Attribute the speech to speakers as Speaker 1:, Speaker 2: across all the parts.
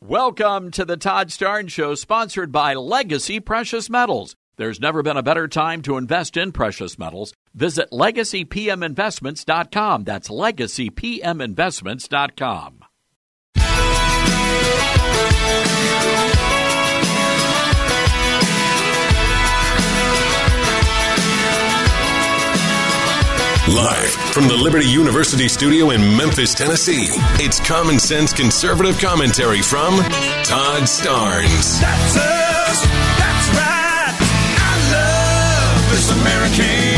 Speaker 1: Welcome to the Todd Starnes Show, sponsored by Legacy Precious Metals. There's never been a better time to invest in precious metals. Visit LegacyPMInvestments.com. That's LegacyPMInvestments.com.
Speaker 2: Live from the Liberty University studio in Memphis, Tennessee, it's Common Sense Conservative Commentary from Todd Starnes.
Speaker 3: That's us. That's right. I love this American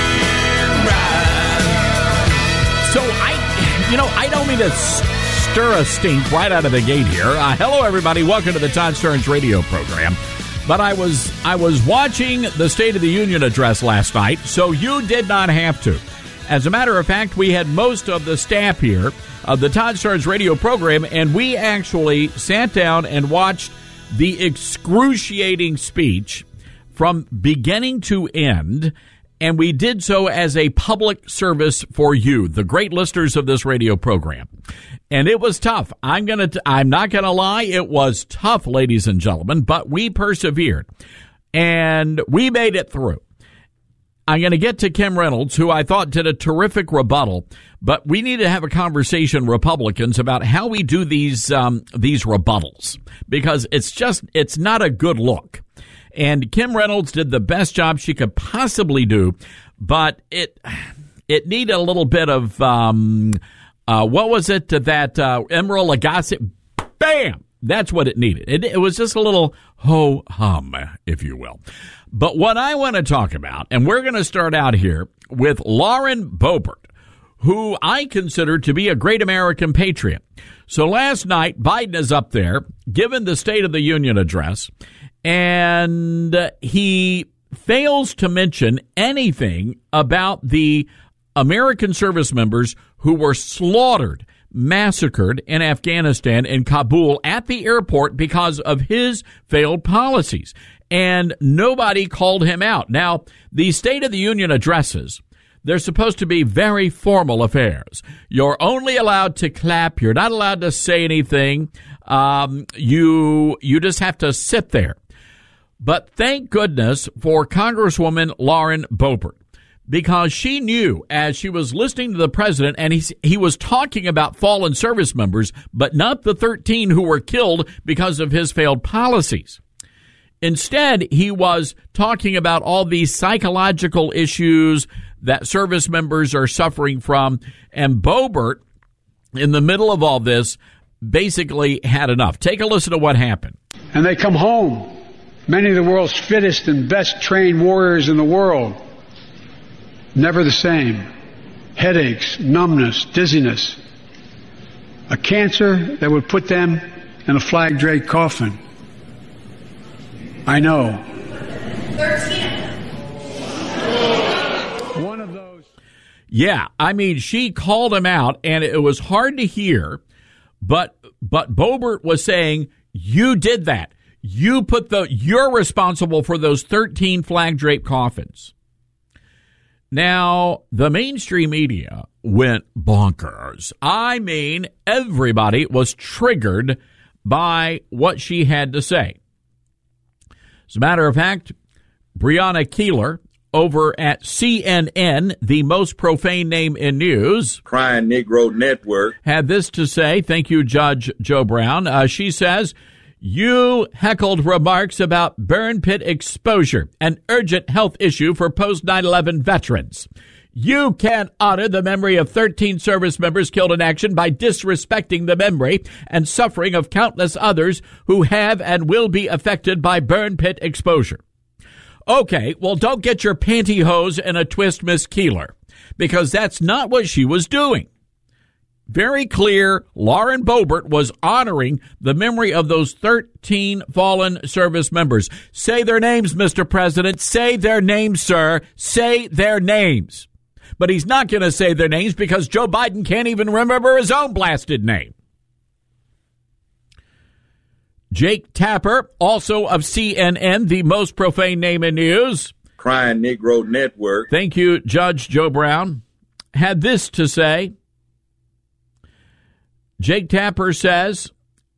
Speaker 3: ride.
Speaker 4: So I don't mean to stir a stink right out of the gate here. Hello, everybody. Welcome to the Todd Starnes radio program. But I was watching the State of the Union address last night, so you did not have to. As a matter of fact, we had most of the staff here of the Todd Starnes radio program, and we actually sat down and watched the excruciating speech from beginning to end, and we did so as a public service for you, the great listeners of this radio program. And it was tough. I'm not gonna lie, it was tough, ladies and gentlemen, but we persevered, and we made it through. I'm going to get to Kim Reynolds, who I thought did a terrific rebuttal, but we need to have a conversation, Republicans, about how we do these rebuttals, because it's not a good look. And Kim Reynolds did the best job she could possibly do, but it needed a little bit of what was it that Emeril Lagasse? Bam! That's what it needed. It was just a little ho-hum, if you will. But what I want to talk about, and we're going to start out here with Lauren Boebert, who I consider to be a great American patriot. So last night, Biden is up there, giving the State of the Union address, and he fails to mention anything about the American service members who were slaughtered, massacred in Afghanistan, in Kabul, at the airport because of his failed policies. And nobody called him out. Now, the State of the Union addresses, they're supposed to be very formal affairs. You're only allowed to clap. You're not allowed to say anything. You just have to sit there. But thank goodness for Congresswoman Lauren Boebert, because she knew as she was listening to the president, and he was talking about fallen service members, but not the 13 who were killed because of his failed policies. Instead, he was talking about all these psychological issues that service members are suffering from, and Boebert, in the middle of all this, basically had enough. Take a listen to what happened.
Speaker 5: And they come home, many of the world's fittest and best trained warriors in the world. Never the same. Headaches, numbness, dizziness. A cancer that would put them in a flag-draped coffin. I know. 13. One of those.
Speaker 4: Yeah, I mean, she called him out, and it was hard to hear, but Boebert was saying, you did that. You're responsible for those 13 flag-draped coffins. Now, the mainstream media went bonkers. I mean, everybody was triggered by what she had to say. As a matter of fact, Brianna Keeler over at CNN, the most profane name in news,
Speaker 6: Crying Negro Network,
Speaker 4: had this to say. Thank you, Judge Joe Brown. She says, you heckled remarks about burn pit exposure, an urgent health issue for post 9/11 veterans. You can't honor the memory of 13 service members killed in action by disrespecting the memory and suffering of countless others who have and will be affected by burn pit exposure. Okay, well, don't get your pantyhose in a twist, Miss Keeler, because that's not what she was doing. Very clear, Lauren Boebert was honoring the memory of those 13 fallen service members. Say their names, Mr. President. Say their names, sir. Say their names. But he's not going to say their names because Joe Biden can't even remember his own blasted name. Jake Tapper, also of CNN, the most profane name in news.
Speaker 6: Crying Negro Network.
Speaker 4: Thank you, Judge Joe Brown. Had this to say. Jake Tapper says,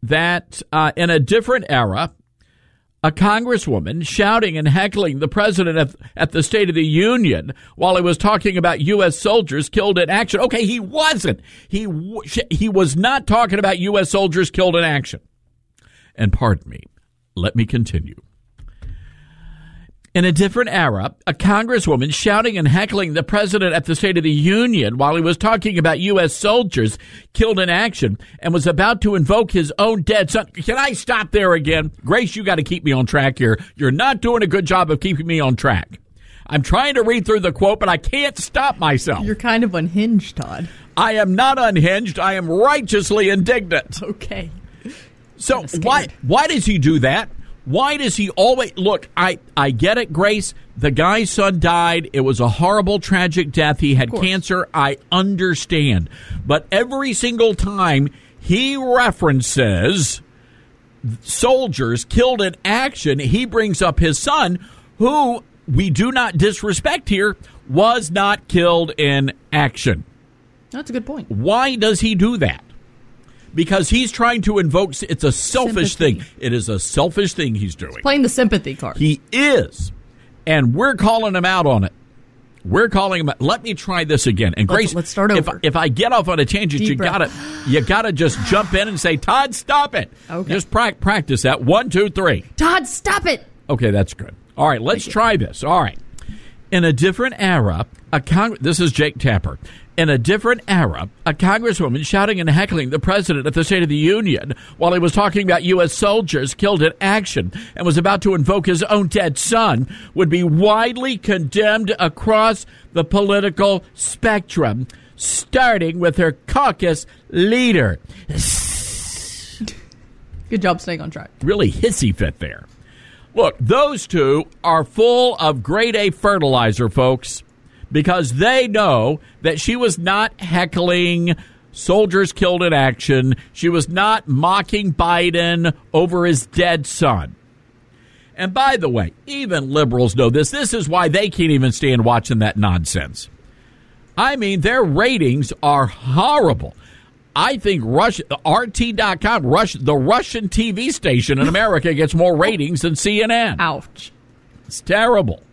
Speaker 4: that in a different era, a congresswoman shouting and heckling the president at the State of the Union while he was talking about U.S. soldiers killed in action. Okay, he wasn't. He was not talking about U.S. soldiers killed in action. And pardon me, let me continue. In a different era, a congresswoman shouting and heckling the president at the State of the Union while he was talking about U.S. soldiers killed in action and was about to invoke his own dead son. Can I stop there again? Grace, you got to keep me on track here. You're not doing a good job of keeping me on track. I'm trying to read through the quote, but I can't stop myself.
Speaker 7: You're kind of unhinged, Todd.
Speaker 4: I am not unhinged. I am righteously indignant.
Speaker 7: Okay.
Speaker 4: So why does he do that? Why does he always... Look, I get it, Grace. The guy's son died. It was a horrible, tragic death. He had cancer. I understand. But every single time he references soldiers killed in action, he brings up his son, who, we do not disrespect here, was not killed in action.
Speaker 7: That's a good point.
Speaker 4: Why does he do that? Because he's trying to invoke, it's a selfish thing. It is a selfish thing he's doing.
Speaker 7: He's playing the sympathy card.
Speaker 4: He is. And we're calling him out on it. We're calling him out. Let me try this again. And Grace,
Speaker 7: let's start over.
Speaker 4: If I get off on a tangent, you gotta just jump in and say, Todd, stop it. Okay. Just practice that. 1, 2, 3.
Speaker 7: Todd, stop it.
Speaker 4: Okay, that's good. All right, let's try this. All right. In a different era, this is Jake Tapper. In a different era, a congresswoman shouting and heckling the president at the State of the Union while he was talking about U.S. soldiers killed in action and was about to invoke his own dead son would be widely condemned across the political spectrum, starting with her caucus leader.
Speaker 7: Good job staying on track.
Speaker 4: Really hissy fit there. Look, those two are full of grade A fertilizer, folks, because they know that she was not heckling soldiers killed in action. She was not mocking Biden over his dead son. And by the way, even liberals know this. This is why they can't even stand watching that nonsense. I mean, their ratings are horrible. I think RT.com, the Russian TV station in America, gets more ratings than CNN.
Speaker 7: Ouch.
Speaker 4: It's terrible.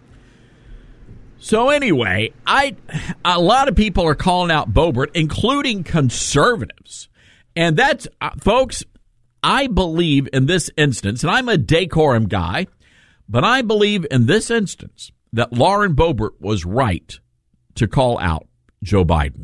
Speaker 4: So anyway, a lot of people are calling out Boebert, including conservatives. And that's, folks, I believe in this instance, and I'm a decorum guy, but I believe in this instance that Lauren Boebert was right to call out Joe Biden.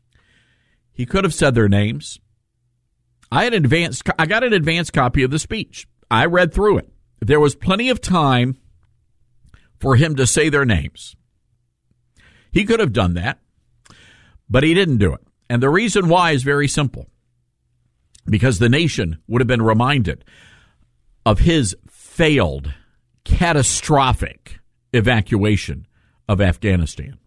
Speaker 4: He could have said their names. I got an advanced copy of the speech. I read through it. There was plenty of time for him to say their names. He could have done that, but he didn't do it. And the reason why is very simple. Because the nation would have been reminded of his failed, catastrophic evacuation of Afghanistan.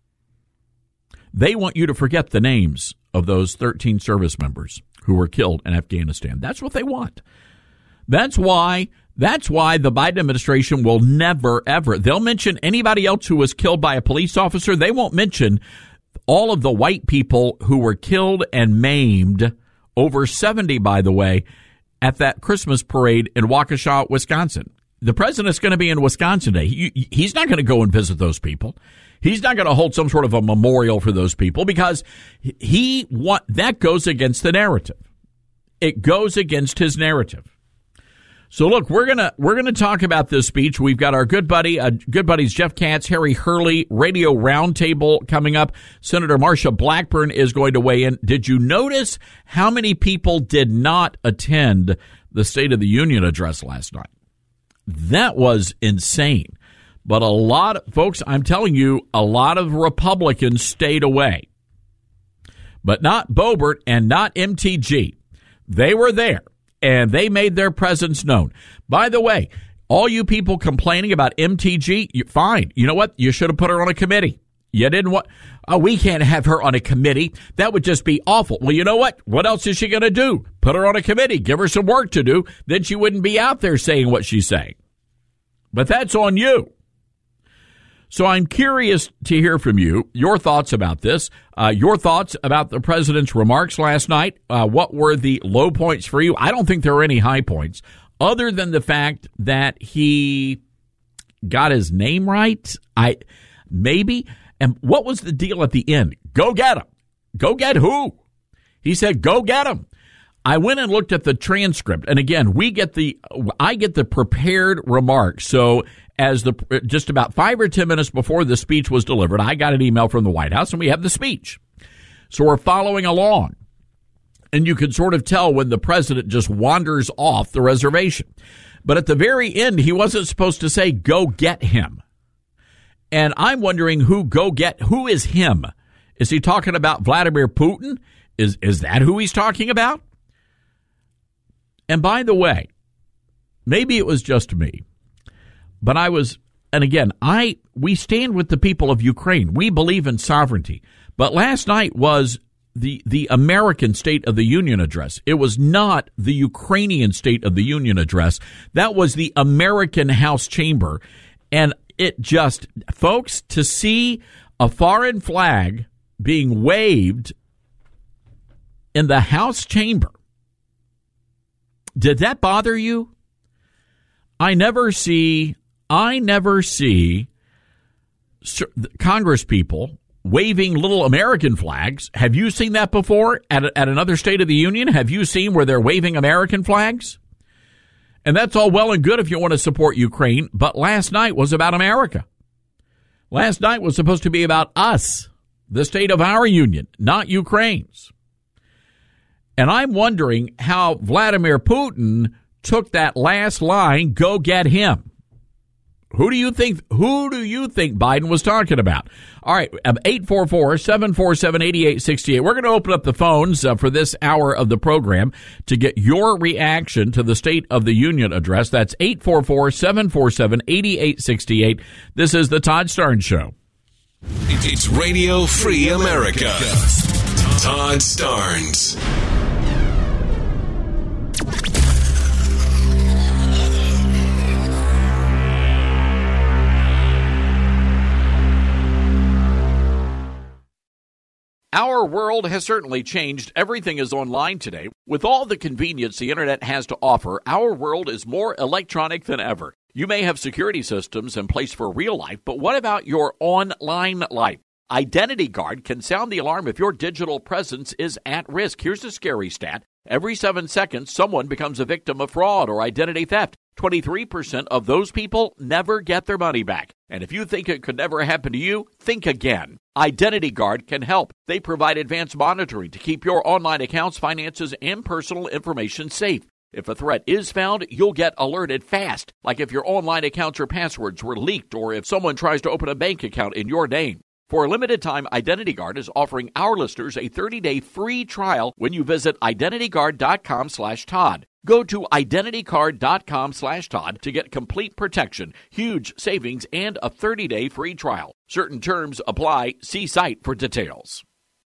Speaker 4: They want you to forget the names of those 13 service members who were killed in Afghanistan. That's what they want. That's why the Biden administration will never, ever, they'll mention anybody else who was killed by a police officer. They won't mention all of the white people who were killed and maimed, over 70, by the way, at that Christmas parade in Waukesha, Wisconsin. The president's going to be in Wisconsin today. He's not going to go and visit those people. He's not going to hold some sort of a memorial for those people because that goes against the narrative. It goes against his narrative. So look, we're gonna talk about this speech. We've got our good buddies Jeff Katz, Harry Hurley, Radio Roundtable coming up. Senator Marsha Blackburn is going to weigh in. Did you notice how many people did not attend the State of the Union address last night? That was insane. But folks, I'm telling you, a lot of Republicans stayed away. But not Boebert and not MTG. They were there. And they made their presence known. By the way, all you people complaining about MTG, fine. You know what? You should have put her on a committee. You didn't want, we can't have her on a committee. That would just be awful. Well, you know what? What else is she going to do? Put her on a committee. Give her some work to do. Then she wouldn't be out there saying what she's saying. But that's on you. So I'm curious to hear from you, your thoughts about this, your thoughts about the president's remarks last night. What were the low points for you? I don't think there were any high points, other than the fact that he got his name right. Maybe. And what was the deal at the end? Go get him. Go get who? He said, go get him. I went and looked at the transcript, and again, I get the prepared remarks. So as just about 5 or 10 minutes before the speech was delivered, I got an email from the White House, and we have the speech. So we're following along, and you can sort of tell when the president just wanders off the reservation. But at the very end, he wasn't supposed to say, go get him. And I'm wondering who is him? Is he talking about Vladimir Putin? Is that who he's talking about? And by the way, maybe it was just me, but we stand with the people of Ukraine. We believe in sovereignty. But last night was the American State of the Union address. It was not the Ukrainian State of the Union address. That was the American House chamber. And it just, folks, to see a foreign flag being waved in the House chamber, did that bother you? I never see Congress people waving little American flags. Have you seen that before at another State of the Union? Have you seen where they're waving American flags? And that's all well and good if you want to support Ukraine, but last night was about America. Last night was supposed to be about us, the state of our union, not Ukraine's. And I'm wondering how Vladimir Putin took that last line, go get him. Who do you think Biden was talking about? All right, 844-747-8868. We're going to open up the phones for this hour of the program to get your reaction to the State of the Union address. That's 844-747-8868. This is the Todd Starnes Show.
Speaker 2: It's Radio Free America. Todd Starnes.
Speaker 1: Our world has certainly changed. Everything is online today. With all the convenience the internet has to offer, our world is more electronic than ever. You may have security systems in place for real life, but what about your online life? Identity Guard can sound the alarm if your digital presence is at risk. Here's a scary stat. Every 7 seconds, someone becomes a victim of fraud or identity theft. 23% of those people never get their money back. And if you think it could never happen to you, think again. Identity Guard can help. They provide advanced monitoring to keep your online accounts, finances, and personal information safe. If a threat is found, you'll get alerted fast, like if your online accounts or passwords were leaked or if someone tries to open a bank account in your name. For a limited time, Identity Guard is offering our listeners a 30-day free trial when you visit identityguard.com/Todd. Go to identityguard.com/Todd to get complete protection, huge savings, and a 30-day free trial. Certain terms apply. See site for details.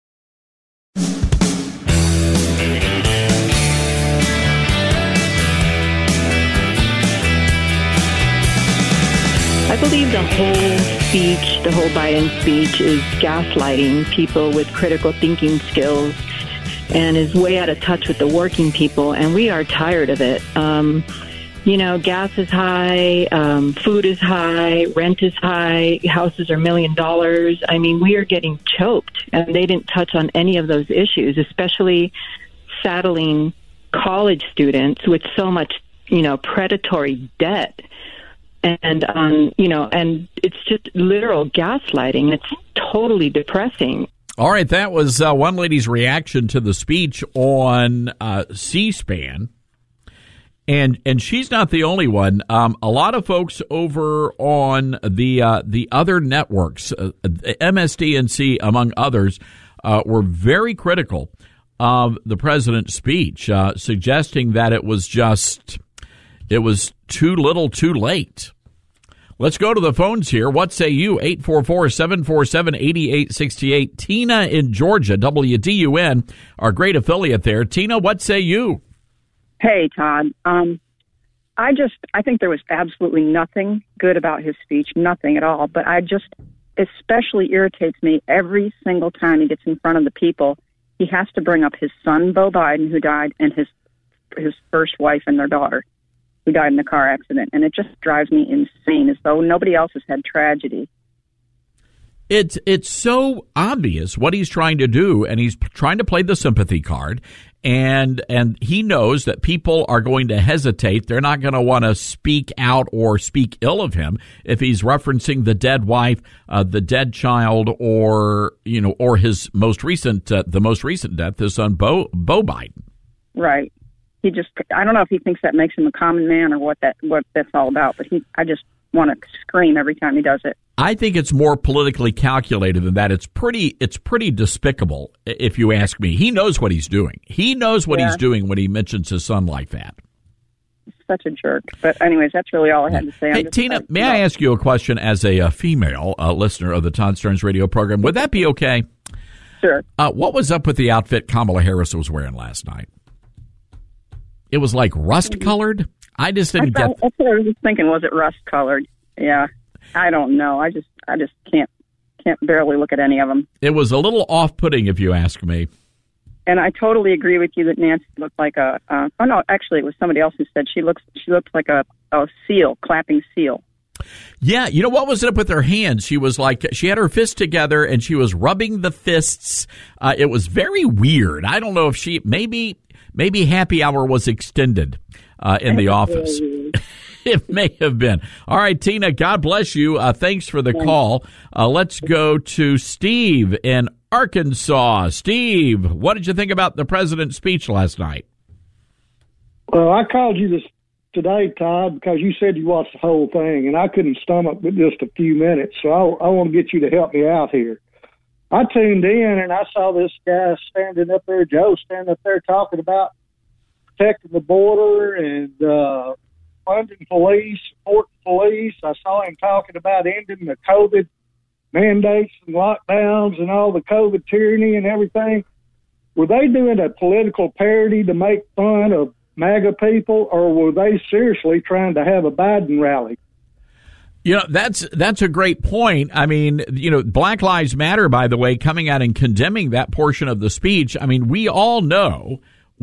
Speaker 8: I believe the whole Biden speech is gaslighting people with critical thinking skills and is way out of touch with the working people, and we are tired of it. Gas is high, food is high, rent is high, houses are $1 million. I mean, we are getting choked, and they didn't touch on any of those issues, especially saddling college students with so much, predatory debt. And, and it's just literal gaslighting. It's totally depressing.
Speaker 4: All right, that was one lady's reaction to the speech on C-SPAN. And she's not the only one. A lot of folks over on the other networks, MSDNC among others, were very critical of the president's speech, suggesting that it was too little too late. Let's go to the phones here. What say you? 844-747-8868. Tina in Georgia, WDUN, our great affiliate there. Tina, what say you?
Speaker 9: Hey, Todd. I think there was absolutely nothing good about his speech, nothing at all. But especially irritates me every single time he gets in front of the people. He has to bring up his son, Beau Biden, who died, and his first wife and their daughter, who died in a car accident. And it just drives me insane, as though nobody else has had tragedy.
Speaker 4: It's so obvious what he's trying to do, and he's trying to play the sympathy card, and he knows that people are going to hesitate. They're not going to want to speak out or speak ill of him if he's referencing the dead wife, the dead child, or his most recent death, his son Beau Biden.
Speaker 9: Right. I don't know if he thinks that makes him a common man or what that's all about, but I just want to scream every time he does it.
Speaker 4: I think it's more politically calculated than that. It's pretty despicable, if you ask me. He knows what he's doing. He knows what he's doing when he mentions his son like that.
Speaker 9: Such a jerk. But anyways, that's really all I had to say.
Speaker 4: Hey, Tina, may I ask you a question as a female listener of the Todd Stearns radio program? Would that be okay?
Speaker 9: Sure.
Speaker 4: What was up with the outfit Kamala Harris was wearing last night? It was like rust-colored? I just didn't get...
Speaker 9: That's what I was thinking. Was it rust-colored? Yeah. I don't know. I just can't barely look at any of them.
Speaker 4: It was a little off-putting, if you ask me.
Speaker 9: And I totally agree with you that Nancy looked like actually it was somebody else who said she looked like a seal, clapping seal.
Speaker 4: Yeah, you know what was up with her hands? She was like, she had her fists together and she was rubbing the fists. It was very weird. I don't know if maybe happy hour was extended in the office. It may have been. All right, Tina, God bless you. Thanks for the call. Let's go to Steve in Arkansas. Steve, what did you think about the president's speech last night?
Speaker 10: Well, I called you today, Todd, because you said you watched the whole thing, and I couldn't stomach but just a few minutes, so I want to get you to help me out here. I tuned in, and I saw this guy standing up there, Joe, standing up there talking about protecting the border and funding police, supporting police. I saw him talking about ending the COVID mandates and lockdowns and all the COVID tyranny and everything. Were they doing a political parody to make fun of MAGA people, or were they seriously trying to have a Biden rally?
Speaker 4: You know, that's a great point. I mean, Black Lives Matter, by the way, coming out and condemning that portion of the speech. I mean, we all know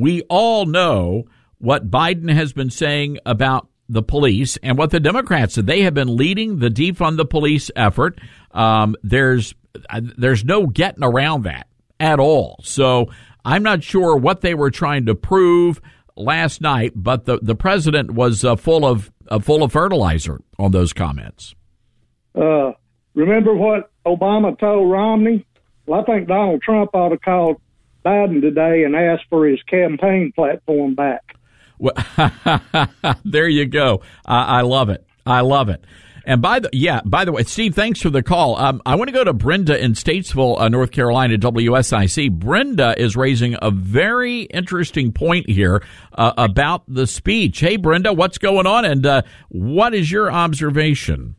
Speaker 4: what Biden has been saying about the police and what the Democrats said. They have been leading the defund the police effort. There's no getting around that at all. So I'm not sure what they were trying to prove last night, but the president was full of fertilizer on those comments.
Speaker 10: Remember what Obama told Romney? Well, I think Donald Trump ought to call Biden today and ask for his campaign platform back.
Speaker 4: Well, there you go. I love it. And by the way, Steve, thanks for the call. I want to go to Brenda in Statesville, North Carolina, WSIC. Brenda is raising a very interesting point here about the speech. Hey, Brenda, what's going on, and what is your observation?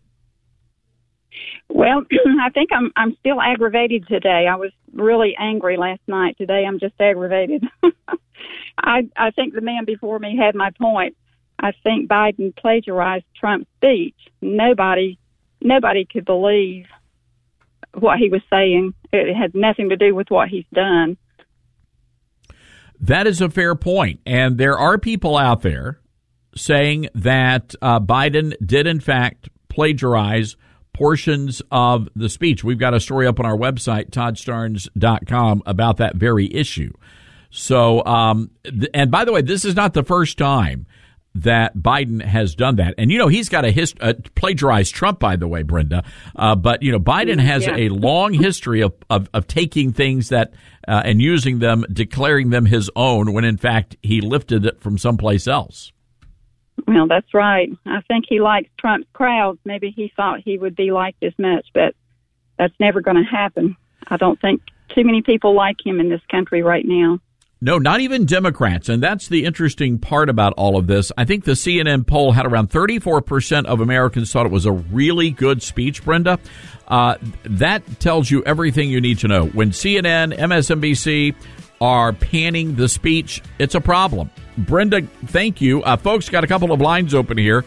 Speaker 11: Well, I think I'm still aggravated today. I was really angry last night. Today, I'm just aggravated. I think the man before me had my point. I think Biden plagiarized Trump's speech. Nobody could believe what he was saying. It had nothing to do with what he's done.
Speaker 4: That is a fair point. And there are people out there saying that Biden did, in fact, plagiarize portions of the speech. We've got a story up on our website, ToddStarnes.com, about that very issue. So, and by the way, this is not the first time that Biden has done that. And, he's got plagiarized Trump, by the way, Brenda. But, Biden has a long history of taking things that and using them, declaring them his own, when, in fact, he lifted it from someplace else.
Speaker 11: Well, that's right. I think he likes Trump's crowd. Maybe he thought he would be liked as much, but that's never going to happen. I don't think too many people like him in this country right now.
Speaker 4: No, not even Democrats. And that's the interesting part about all of this. I think the CNN poll had around 34% of Americans thought it was a really good speech, Brenda. That tells you everything you need to know. When CNN, MSNBC, are panning the speech. It's a problem. Brenda, thank you. Folks, got a couple of lines open here.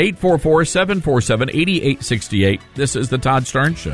Speaker 4: 844-747-8868. This is the Todd Starnes Show.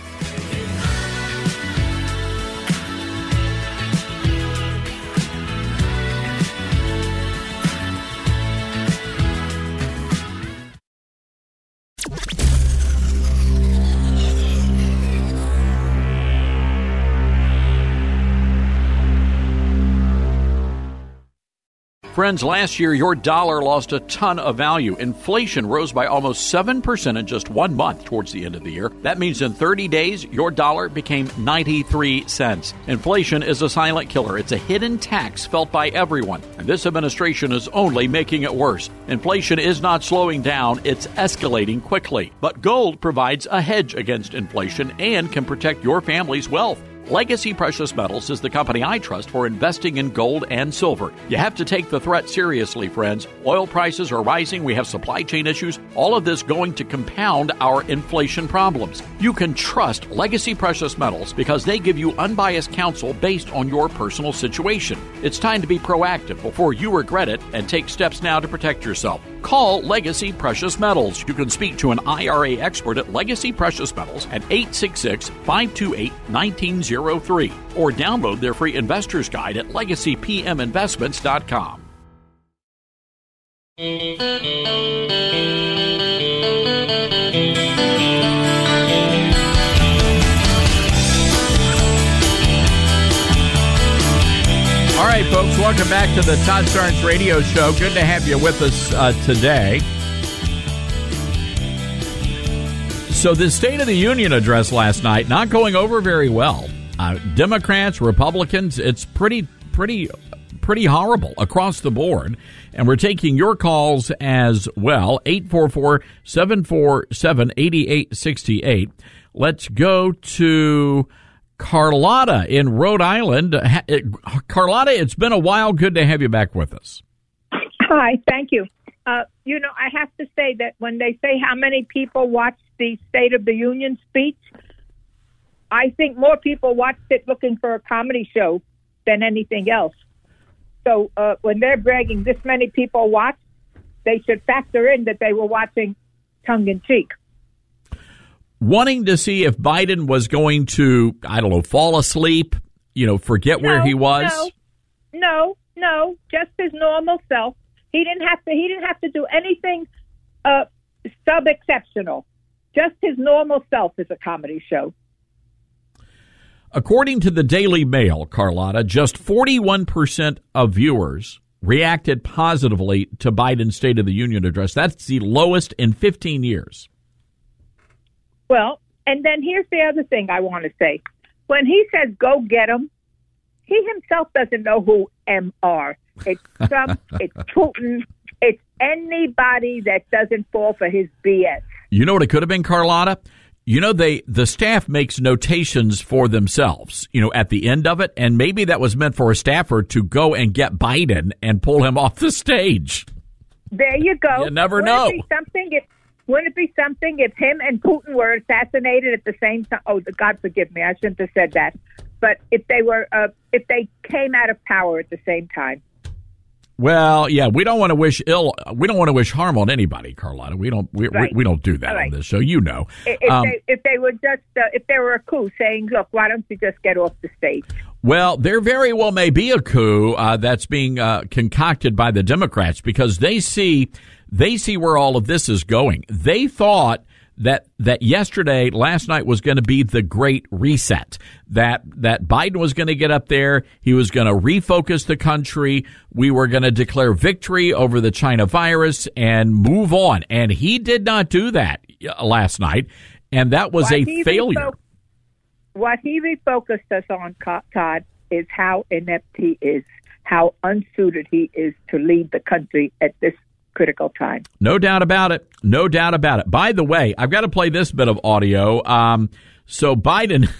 Speaker 1: Friends, last year, your dollar lost a ton of value. Inflation rose by almost 7% in just 1 month towards the end of the year. That means in 30 days, your dollar became 93 cents. Inflation is a silent killer. It's a hidden tax felt by everyone. And this administration is only making it worse. Inflation is not slowing down. It's escalating quickly. But gold provides a hedge against inflation and can protect your family's wealth. Legacy Precious Metals is the company I trust for investing in gold and silver. You have to take the threat seriously, friends. Oil prices are rising. We have supply chain issues. All of this going to compound our inflation problems. You can trust Legacy Precious Metals because they give you unbiased counsel based on your personal situation. It's time to be proactive before you regret it and take steps now to protect yourself. Call Legacy Precious Metals. You can speak to an IRA expert at Legacy Precious Metals at 866-528-1903 or download their free investor's guide at legacypminvestments.com.
Speaker 4: All right, folks, welcome back to the Todd Starnes Radio Show. Good to have you with us today. So the State of the Union address last night, not going over very well. Democrats, Republicans, it's pretty horrible across the board. And we're taking your calls as well, 844-747-8868. Let's go to Carlotta in Rhode Island. Carlotta, it's been a while. Good to have you back with us.
Speaker 12: Hi, thank you. I have to say that when they say how many people watched the State of the Union speech, I think more people watched it looking for a comedy show than anything else. So when they're bragging this many people watched, they should factor in that they were watching tongue-in-cheek.
Speaker 4: Wanting to see if Biden was going to, fall asleep, forget where he was?
Speaker 12: No, just his normal self. He didn't have to do anything sub-exceptional. Just his normal self is a comedy show.
Speaker 4: According to the Daily Mail, Carlotta, just 41% of viewers reacted positively to Biden's State of the Union address. That's the lowest in 15 years.
Speaker 12: Well, and then here's the other thing I want to say. When he says, go get him, he himself doesn't know who M are. It's Trump, it's Putin, it's anybody that doesn't fall for his BS.
Speaker 4: You know what it could have been, Carlotta? The staff makes notations for themselves, at the end of it, and maybe that was meant for a staffer to go and get Biden and pull him off the stage.
Speaker 12: There you go.
Speaker 4: You never know.
Speaker 12: Wouldn't it be something if him and Putin were assassinated at the same time? Oh, God forgive me, I shouldn't have said that. But if they came out of power at the same time.
Speaker 4: Well, yeah, we don't want to wish harm on anybody, Carlotta. We don't do that on this show,
Speaker 12: If they were if there were a coup saying, look, why don't you just get off the stage?
Speaker 4: Well, there very well may be a coup that's being concocted by the Democrats because they see where all of this is going. They thought that last night was going to be the great reset, that Biden was going to get up there. He was going to refocus the country. We were going to declare victory over the China virus and move on. And he did not do that last night. And that was a failure.
Speaker 12: What he refocused us on, Todd, is how inept he is, how unsuited he is to lead the country at this critical time.
Speaker 4: No doubt about it. No doubt about it. By the way, I've got to play this bit of audio. So Biden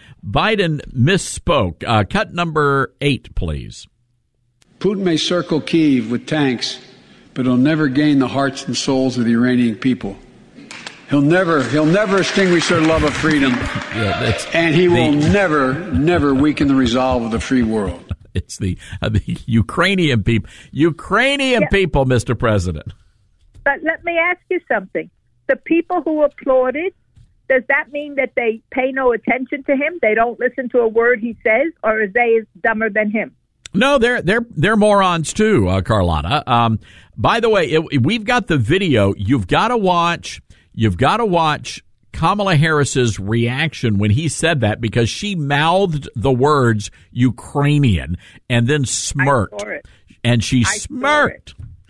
Speaker 4: misspoke. Cut number 8, please.
Speaker 5: Putin may circle Kyiv with tanks, but he'll never gain the hearts and souls of the Iranian people. He'll never extinguish their love of freedom, and he will never weaken the resolve of the free world.
Speaker 4: It's the Ukrainian people. People, Mr. President.
Speaker 12: But let me ask you something. The people who applauded, does that mean that they pay no attention to him? They don't listen to a word he says, or are they dumber than him?
Speaker 4: No, they're morons too, Carlotta. By the way, we've got the video. You've got to watch Kamala Harris's reaction when he said that, because she mouthed the words Ukrainian and then smirked.
Speaker 12: I saw it.
Speaker 4: And she smirked.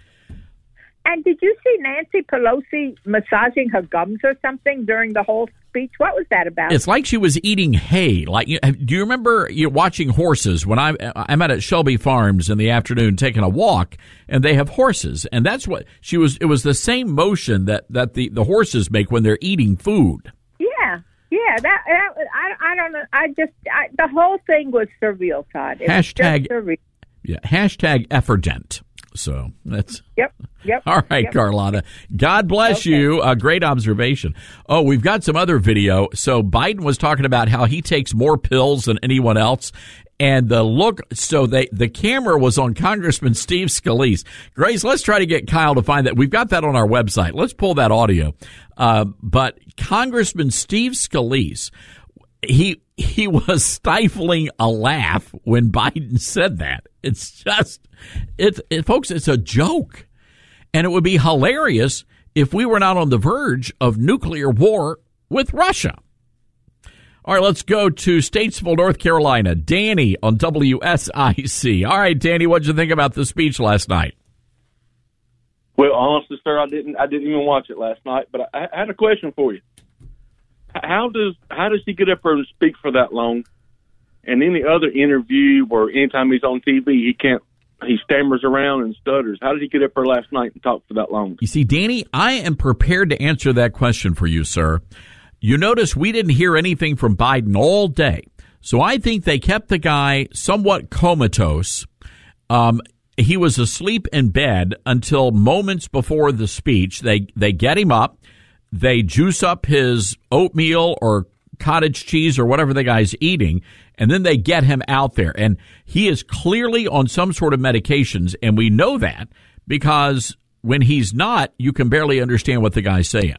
Speaker 12: And did you see Nancy Pelosi massaging her gums or something during the whole speech? What was that about?
Speaker 4: It's like she was eating hay. Like, do you remember watching horses? When I'm at Shelby Farms in the afternoon taking a walk, and they have horses, and that's what she was. It was the same motion that the horses make when they're eating food.
Speaker 12: Yeah. I don't know. The whole thing was surreal, Todd. It was just surreal.
Speaker 4: Yeah. Hashtag Effordent. So that's
Speaker 12: Yep.
Speaker 4: All right, yep. Carlotta. God bless you. Great observation. Oh, we've got some other video. So Biden was talking about how he takes more pills than anyone else. And the camera was on Congressman Steve Scalise. Grace, let's try to get Kyle to find that. We've got that on our website. Let's pull that audio. But Congressman Steve Scalise, he was stifling a laugh when Biden said that. It's just, folks, it's a joke. And it would be hilarious if we were not on the verge of nuclear war with Russia. All right, let's go to Statesville, North Carolina. Danny on WSIC. All right, Danny, what did you think about the speech last night?
Speaker 13: Well, honestly, sir, I didn't even watch it last night, but I had a question for you. How does he get up there and speak for that long? And any other interview or anytime he's on TV, he stammers around and stutters. How did he get up there last night and talk for that long?
Speaker 4: You see, Danny, I am prepared to answer that question for you, sir. You notice we didn't hear anything from Biden all day. So I think they kept the guy somewhat comatose. He was asleep in bed until moments before the speech. They get him up. They juice up his oatmeal or cottage cheese or whatever the guy's eating, and then they get him out there. And he is clearly on some sort of medications, and we know that because when he's not, you can barely understand what the guy's saying.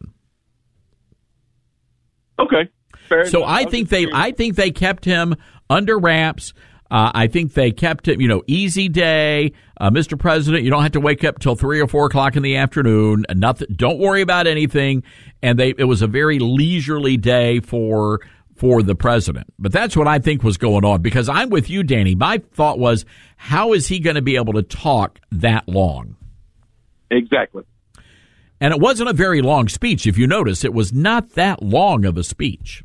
Speaker 13: Okay. Fair
Speaker 4: so
Speaker 13: enough.
Speaker 4: I think they kept him under wraps. I think they kept him, easy day. Mr. President, you don't have to wake up till 3 or 4 o'clock in the afternoon. Nothing. Don't worry about anything. And it was a very leisurely day for the president. But that's what I think was going on, because I'm with you, Danny. My thought was, how is he going to be able to talk that long?
Speaker 13: Exactly.
Speaker 4: And it wasn't a very long speech. If you notice, it was not that long of a speech.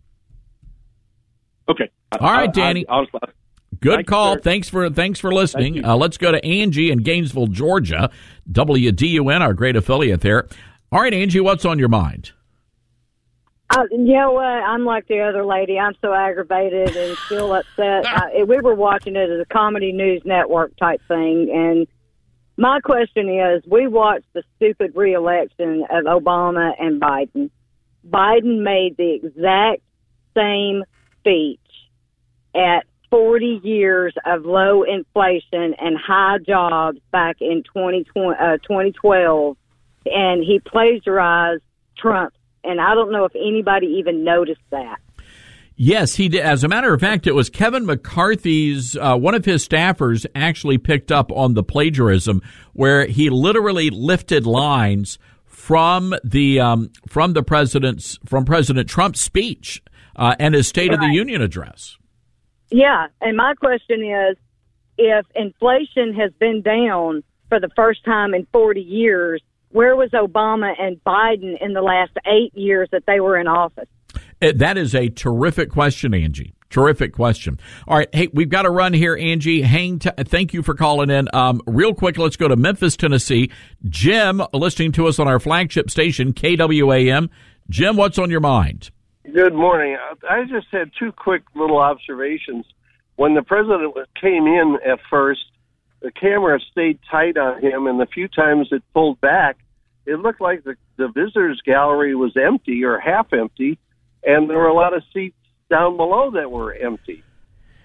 Speaker 13: Okay.
Speaker 4: All right, Danny. Good call.
Speaker 13: You,
Speaker 4: thanks for listening. Let's go to Angie in Gainesville, Georgia. WDUN, our great affiliate there. All right, Angie, what's on your mind?
Speaker 14: You know what? I'm like the other lady. I'm so aggravated and still upset. We were watching it as a comedy news network type thing, and my question is, we watched the stupid re-election of Obama and Biden. Biden made the exact same speech at 40 years of low inflation and high jobs back in 2012, and he plagiarized Trump. And I don't know if anybody even noticed that.
Speaker 4: Yes, he did. As a matter of fact, it was Kevin McCarthy's, one of his staffers actually picked up on the plagiarism, where he literally lifted lines from President Trump's speech and his State of the Union address.
Speaker 14: Yeah, and my question is, if inflation has been down for the first time in 40 years, where was Obama and Biden in the last 8 years that they were in office?
Speaker 4: That is a terrific question, Angie. Terrific question. All right. Hey, we've got to run here, Angie. Thank you for calling in. Real quick, let's go to Memphis, Tennessee. Jim, listening to us on our flagship station, KWAM. Jim, what's on your mind?
Speaker 15: Good morning. I just had two quick little observations. When the president came in at first, the camera stayed tight on him, and the few times it pulled back, it looked like the visitors gallery was empty or half empty, and there were a lot of seats down below that were empty.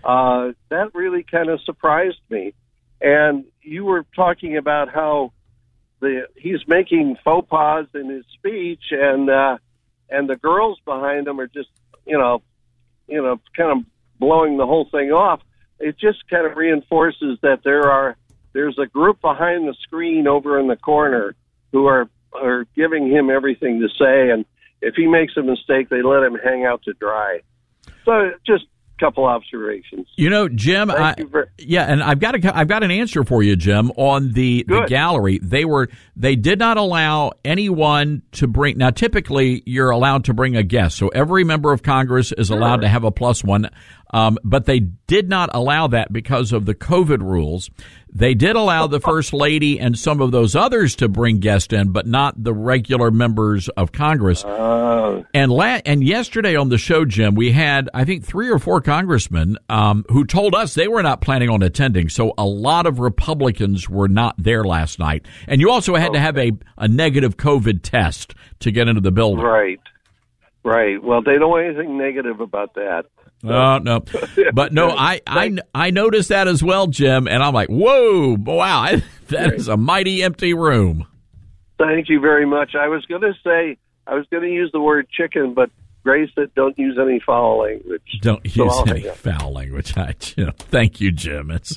Speaker 15: That really kind of surprised me. And you were talking about how he's making faux pas in his speech, and the girls behind him are just, kind of blowing the whole thing off. It just kind of reinforces that there's a group behind the screen over in the corner who are giving him everything to say, and if he makes a mistake, they let him hang out to dry. So just a couple observations.
Speaker 4: Jim, and I've got an answer for you, Jim, on the gallery. They did not allow anyone to bring. Now, typically, you're allowed to bring a guest, so every member of Congress is allowed to have a plus one. But they did not allow that because of the COVID rules. They did allow the First Lady and some of those others to bring guests in, but not the regular members of Congress. And yesterday on the show, Jim, we had, I think, 3 or 4 congressmen who told us they were not planning on attending. So a lot of Republicans were not there last night. And you also had to have a negative COVID test to get into the building.
Speaker 15: Right. Well, they don't want anything negative about that.
Speaker 4: No. But no, I noticed that as well, Jim, and I'm like, whoa, wow, that is a mighty empty room.
Speaker 15: Thank you very much. I was going to use the word chicken, but Grace said don't use any foul language.
Speaker 4: Don't use any foul language. Thank you, Jim. It's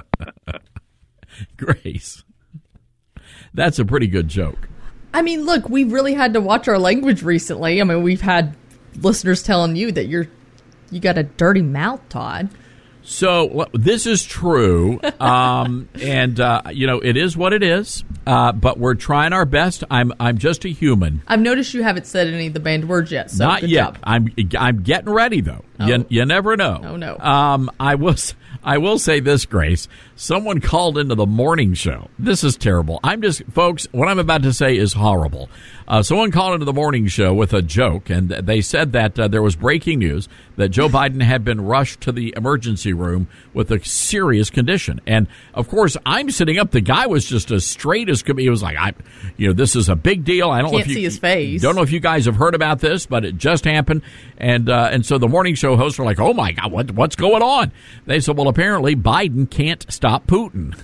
Speaker 4: Grace. That's a pretty good joke.
Speaker 7: I mean, look, we've really had to watch our language recently. I mean, we've had listeners telling you that you got a dirty mouth, Todd.
Speaker 4: So this is true, and it is what it is. But we're trying our best. I'm just a human.
Speaker 7: I've noticed you haven't said any of the banned words yet. So
Speaker 4: not
Speaker 7: good
Speaker 4: yet.
Speaker 7: Job.
Speaker 4: I'm getting ready though.
Speaker 7: Oh.
Speaker 4: You never know.
Speaker 7: Oh no.
Speaker 4: I will say this, Grace. Someone called into the morning show. This is terrible. Folks, what I'm about to say is horrible. Someone called into the morning show with a joke, and they said that there was breaking news that Joe Biden had been rushed to the emergency room with a serious condition. And, of course, I'm sitting up. The guy was just as straight as could be. He was like, this is a big deal. I don't know if you
Speaker 7: see his face.
Speaker 4: Don't know if you guys have heard about this, but it just happened. And so the morning show hosts were like, oh, my God, what's going on? They said, well, apparently Biden can't stop Putin.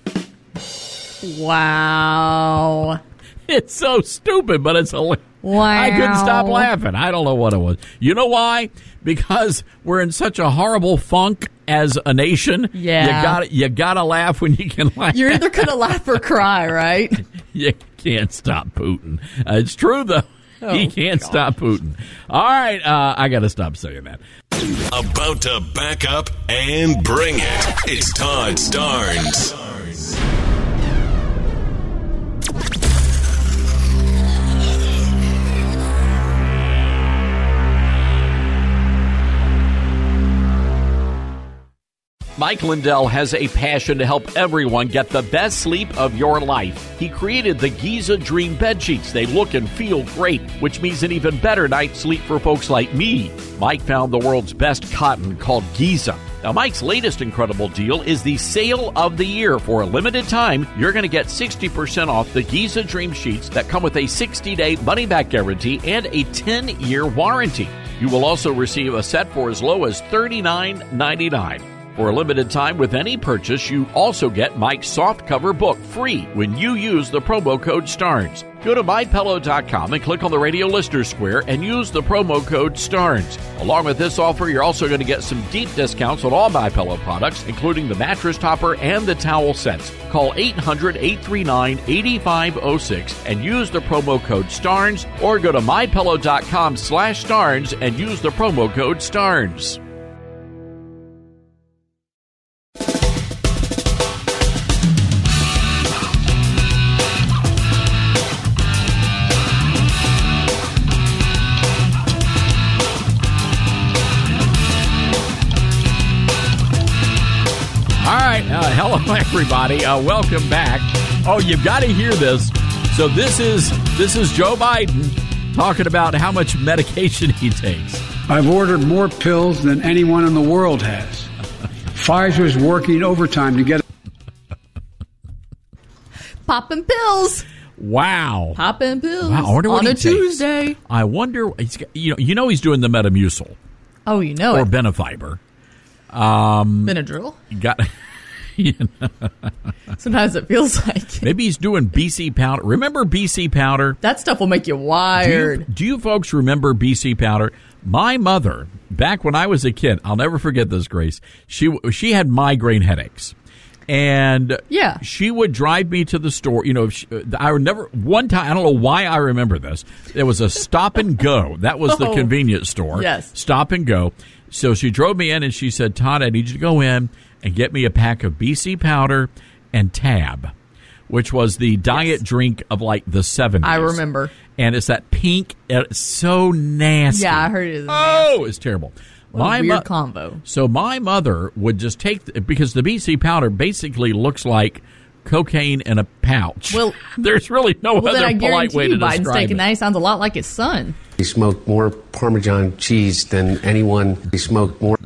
Speaker 7: Wow.
Speaker 4: It's so stupid, but it's hilarious.
Speaker 7: Wow.
Speaker 4: I couldn't stop laughing. I don't know what it was. You know why? Because we're in such a horrible funk as a nation.
Speaker 7: Yeah.
Speaker 4: You gotta laugh when you can laugh.
Speaker 7: You're either going to laugh or cry, right?
Speaker 4: You can't stop Putin. It's true, though. He can't stop Putin. All right, I got to stop saying that.
Speaker 2: About to back up and bring it. It's Todd Starnes.
Speaker 1: Mike Lindell has a passion to help everyone get the best sleep of your life. He created the Giza Dream Bed Sheets. They look and feel great, which means an even better night's sleep for folks like me. Mike found the world's best cotton called Giza. Now, Mike's latest incredible deal is the sale of the year. For a limited time, you're going to get 60% off the Giza Dream Sheets that come with a 60-day money-back guarantee and a 10-year warranty. You will also receive a set for as low as $39.99. For a limited time with any purchase, you also get Mike's softcover book free when you use the promo code STARNS. Go to MyPillow.com and click on the radio listener square and use the promo code STARNS. Along with this offer, you're also going to get some deep discounts on all MyPillow products, including the mattress topper and the towel sets. Call 800-839-8506 and use the promo code STARNS, or go to MyPillow.com/STARNS and use the promo code STARNS.
Speaker 4: Hello, everybody. Welcome back. Oh, you've got to hear this. So this is Joe Biden talking about how much medication he takes.
Speaker 5: I've ordered more pills than anyone in the world has. Pfizer's working overtime to get
Speaker 7: Popping pills.
Speaker 4: Wow.
Speaker 7: Popping pills.
Speaker 4: Wow. I wonder what
Speaker 7: on
Speaker 4: he
Speaker 7: a
Speaker 4: takes.
Speaker 7: Tuesday.
Speaker 4: I wonder. He's got, you know he's doing the Metamucil.
Speaker 7: Oh, you know
Speaker 4: or
Speaker 7: it.
Speaker 4: Benefiber.
Speaker 7: Benadryl.
Speaker 4: Got.
Speaker 7: Sometimes it feels like
Speaker 4: maybe he's doing BC powder. Remember BC powder?
Speaker 7: That stuff will make you wired.
Speaker 4: Do you folks remember BC powder? My mother, back when I was a kid, I'll never forget this, Grace. She had migraine headaches. And she would drive me to the store. You know, I would never, one time, I don't know why I remember this. There was a Stop and Go. That was the convenience store.
Speaker 7: Yes.
Speaker 4: Stop and Go. So she drove me in and she said, Todd, I need you to go in and get me a pack of BC powder and Tab, which was the diet drink of like the 70s.
Speaker 7: I remember.
Speaker 4: And it's that pink, it's so nasty.
Speaker 7: Yeah, I heard it is nasty.
Speaker 4: It's terrible.
Speaker 7: What a weird combo.
Speaker 4: So my mother would just take, because the BC powder basically looks like cocaine in a pouch.
Speaker 7: Well,
Speaker 4: there's really no other polite way to
Speaker 7: Biden's
Speaker 4: describe
Speaker 7: taking
Speaker 4: it.
Speaker 7: that. He sounds a lot like his son.
Speaker 16: He smoked more Parmesan cheese than anyone. He smoked more.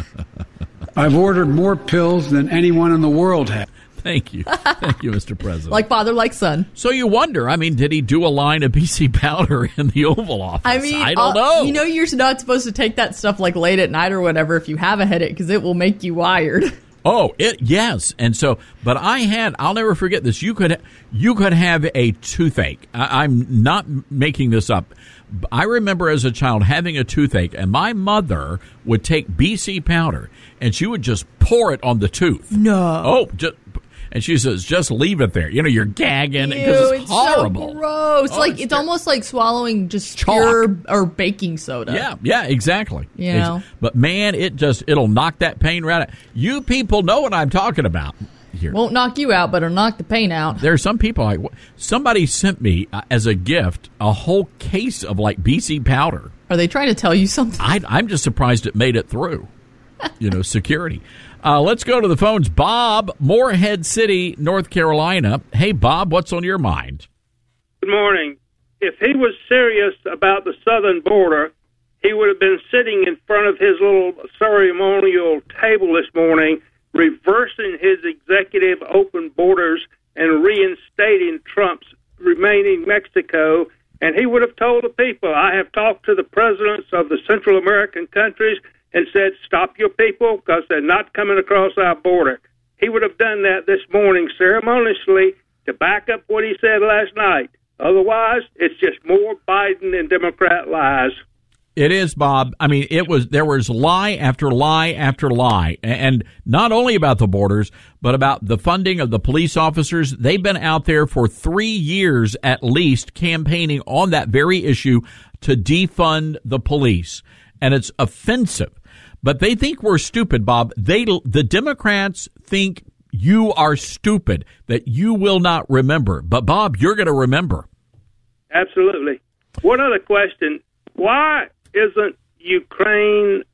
Speaker 5: I've ordered more pills than anyone in the world has.
Speaker 4: Thank you. Thank you, Mr. President.
Speaker 7: Like father, like son.
Speaker 4: So you wonder, I mean, did he do a line of BC powder in the Oval Office?
Speaker 7: I mean,
Speaker 4: I don't know.
Speaker 7: You know, you're not supposed to take that stuff like late at night or whatever if you have a headache because it will make you wired.
Speaker 4: Oh, yes. And so, but I'll never forget this. You could have a toothache. I'm not making this up. I remember as a child having a toothache, and my mother would take BC powder, and she would just pour it on the tooth.
Speaker 7: No.
Speaker 4: And she says, just leave it there. You know, you're gagging because it's horrible.
Speaker 7: So gross. It's almost like swallowing just pure or baking soda.
Speaker 4: Yeah, exactly.
Speaker 7: You know?
Speaker 4: But man, it'll knock that pain right out. You people know what I'm talking about here.
Speaker 7: Won't knock you out, but it'll knock the pain out.
Speaker 4: There are some people, somebody sent me as a gift a whole case of like BC powder.
Speaker 7: Are they trying to tell you something?
Speaker 4: I'm just surprised it made it through, security. Let's go to the phones. Bob, Morehead City, North Carolina. Hey, Bob, what's on your mind?
Speaker 17: Good morning. If he was serious about the southern border, he would have been sitting in front of his little ceremonial table this morning, reversing his executive open borders and reinstating Trump's remaining Mexico. And he would have told the people, I have talked to the presidents of the Central American countries and said, stop your people because they're not coming across our border. He would have done that this morning ceremoniously to back up what he said last night. Otherwise, it's just more Biden and Democrat lies.
Speaker 4: It is, Bob. I mean, there was lie after lie after lie, and not only about the borders, but about the funding of the police officers. They've been out there for 3 years at least campaigning on that very issue to defund the police, and it's offensive. But they think we're stupid, Bob. The Democrats think you are stupid, that you will not remember. But, Bob, you're going to remember.
Speaker 17: Absolutely. One other question. Why isn't Ukraine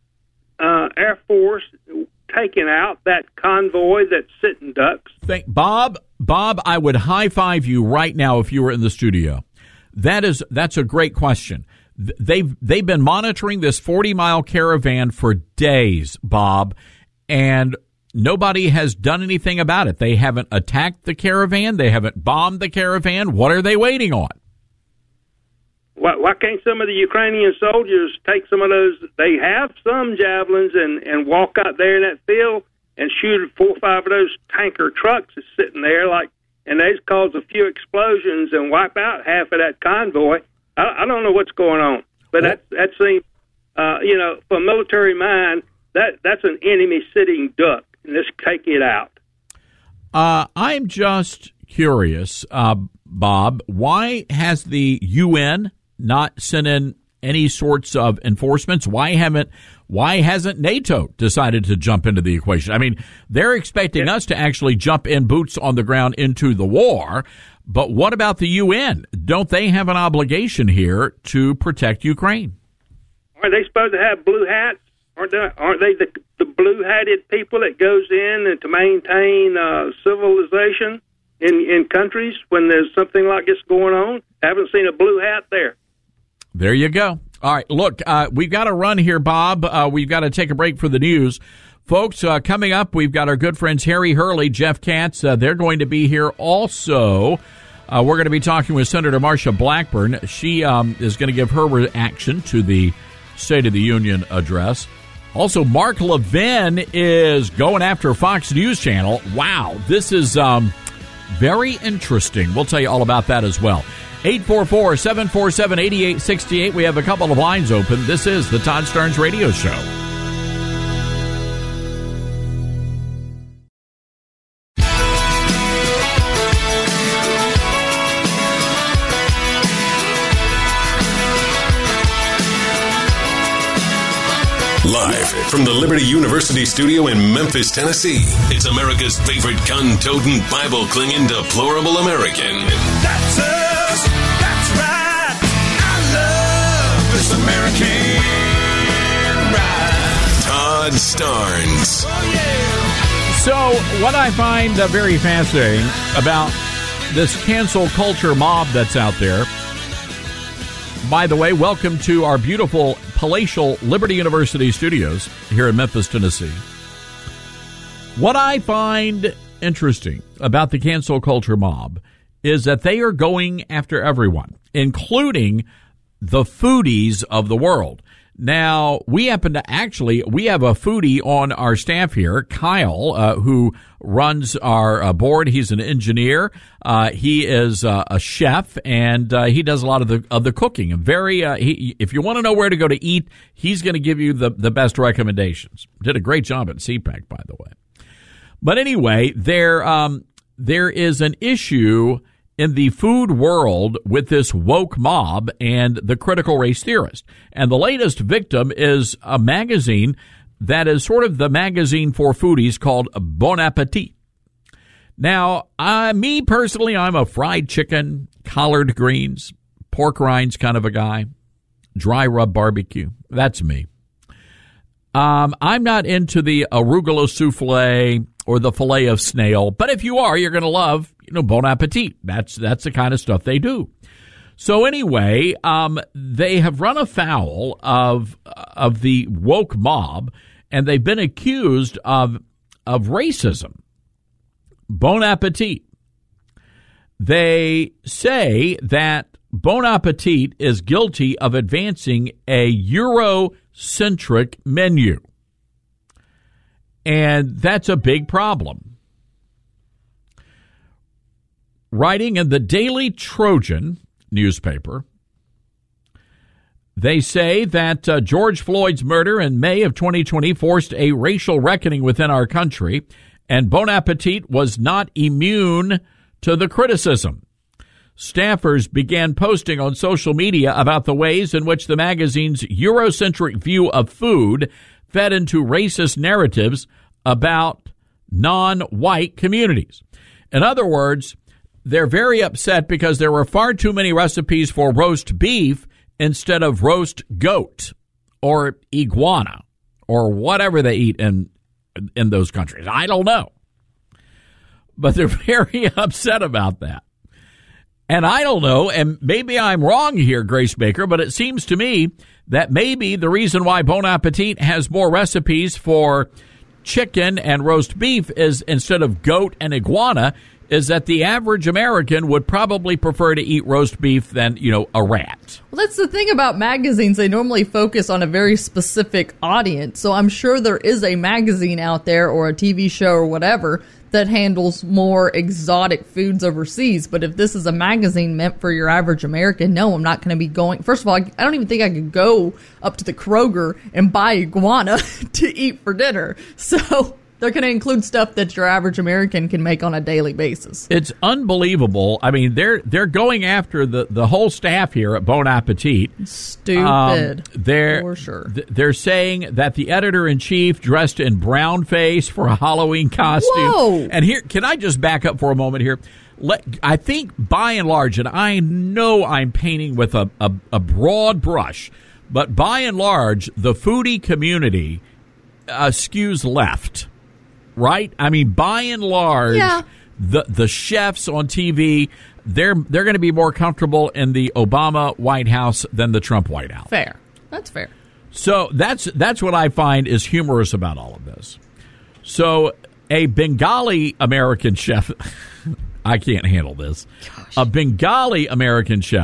Speaker 17: Air Force taking out that convoy that's sitting ducks?
Speaker 4: Bob, I would high-five you right now if you were in the studio. That's a great question. They've been monitoring this 40-mile caravan for days, Bob, and nobody has done anything about it. They haven't attacked the caravan. They haven't bombed the caravan. What are they waiting on?
Speaker 17: Why can't some of the Ukrainian soldiers take some of those? They have some javelins and walk out there in that field and shoot 4 or 5 of those tanker trucks that's sitting there, and they cause a few explosions and wipe out half of that convoy. I don't know what's going on, but that seems, for a military mind, that's an enemy sitting duck, and let's take it out.
Speaker 4: I'm just curious, Bob, why has the UN not sent in any sorts of enforcements? Why hasn't NATO decided to jump into the equation? I mean, they're expecting us to actually jump in boots on the ground into the war. But what about the UN? Don't they have an obligation here to protect Ukraine?
Speaker 17: Are they supposed to have blue hats? Aren't they the blue-hatted people that goes in and to maintain civilization in countries when there's something like this going on? I haven't seen a blue hat there.
Speaker 4: There you go. All right, look, we've got to run here, Bob. We've got to take a break for the news. Folks, coming up, we've got our good friends Harry Hurley, Jeff Katz. They're going to be here also. We're going to be talking with Senator Marsha Blackburn. She is going to give her reaction to the State of the Union address. Also, Mark Levin is going after Fox News Channel. Wow, this is very interesting. We'll tell you all about that as well. 844-747-8868. We have a couple of lines open. This is the Todd Starnes Radio Show.
Speaker 2: Live from the Liberty University studio in Memphis, Tennessee, it's America's favorite gun-toting, Bible-clinging, deplorable American.
Speaker 3: That's us. That's right. I love this American ride.
Speaker 2: Todd Starnes.
Speaker 4: So, what I find very fascinating about this cancel culture mob that's out there. By the way, welcome to our beautiful palatial Liberty University studios here in Memphis, Tennessee. What I find interesting about the cancel culture mob is that they are going after everyone, including the foodies of the world. Now, we have a foodie on our staff here, Kyle, who runs our board. He's an engineer. He is a chef, and he does a lot of the cooking. And if you want to know where to go to eat, he's going to give you the best recommendations. Did a great job at CPAC, by the way. But anyway, there is an issue in the food world with this woke mob and the critical race theorist. And the latest victim is a magazine that is sort of the magazine for foodies called Bon Appetit. Now, me personally, I'm a fried chicken, collard greens, pork rinds kind of a guy, dry rub barbecue. That's me. I'm not into the arugula souffle or the filet of snail, but if you are, you're going to love, Bon Appetit. That's the kind of stuff they do. So anyway, they have run afoul of the woke mob, and they've been accused of racism. Bon Appetit. They say that Bon Appetit is guilty of advancing a Eurocentric menu. And that's a big problem. Writing in the Daily Trojan newspaper, they say that George Floyd's murder in May of 2020 forced a racial reckoning within our country, and Bon Appetit was not immune to the criticism. Staffers began posting on social media about the ways in which the magazine's Eurocentric view of food fed into racist narratives about non-white communities. In other words, they're very upset because there were far too many recipes for roast beef instead of roast goat or iguana or whatever they eat in those countries. I don't know. But they're very upset about that. And I don't know, and maybe I'm wrong here, Grace Baker, but it seems to me that maybe the reason why Bon Appetit has more recipes for chicken and roast beef is instead of goat and iguana is that the average American would probably prefer to eat roast beef than, a rat.
Speaker 7: Well, that's the thing about magazines. They normally focus on a very specific audience. So I'm sure there is a magazine out there or a TV show or whatever that handles more exotic foods overseas. But if this is a magazine meant for your average American, no, I'm not going to be going. First of all, I don't even think I could go up to the Kroger and buy iguana to eat for dinner. So they're going to include stuff that your average American can make on a daily basis.
Speaker 4: It's unbelievable. I mean, they're going after the whole staff here at Bon Appetit.
Speaker 7: Stupid. For sure.
Speaker 4: They're saying that the editor-in-chief dressed in brown face for a Halloween costume.
Speaker 7: Whoa.
Speaker 4: And here, can I just back up for a moment here? I think by and large, and I know I'm painting with a broad brush, but by and large, the foodie community skews left. Right? I mean, by and large, the chefs on TV, they're going to be more comfortable in the Obama White House than the Trump White House.
Speaker 7: Fair. That's fair.
Speaker 4: So that's what I find is humorous about all of this. So a Bengali American chef, I can't handle this. Gosh. A Bengali American chef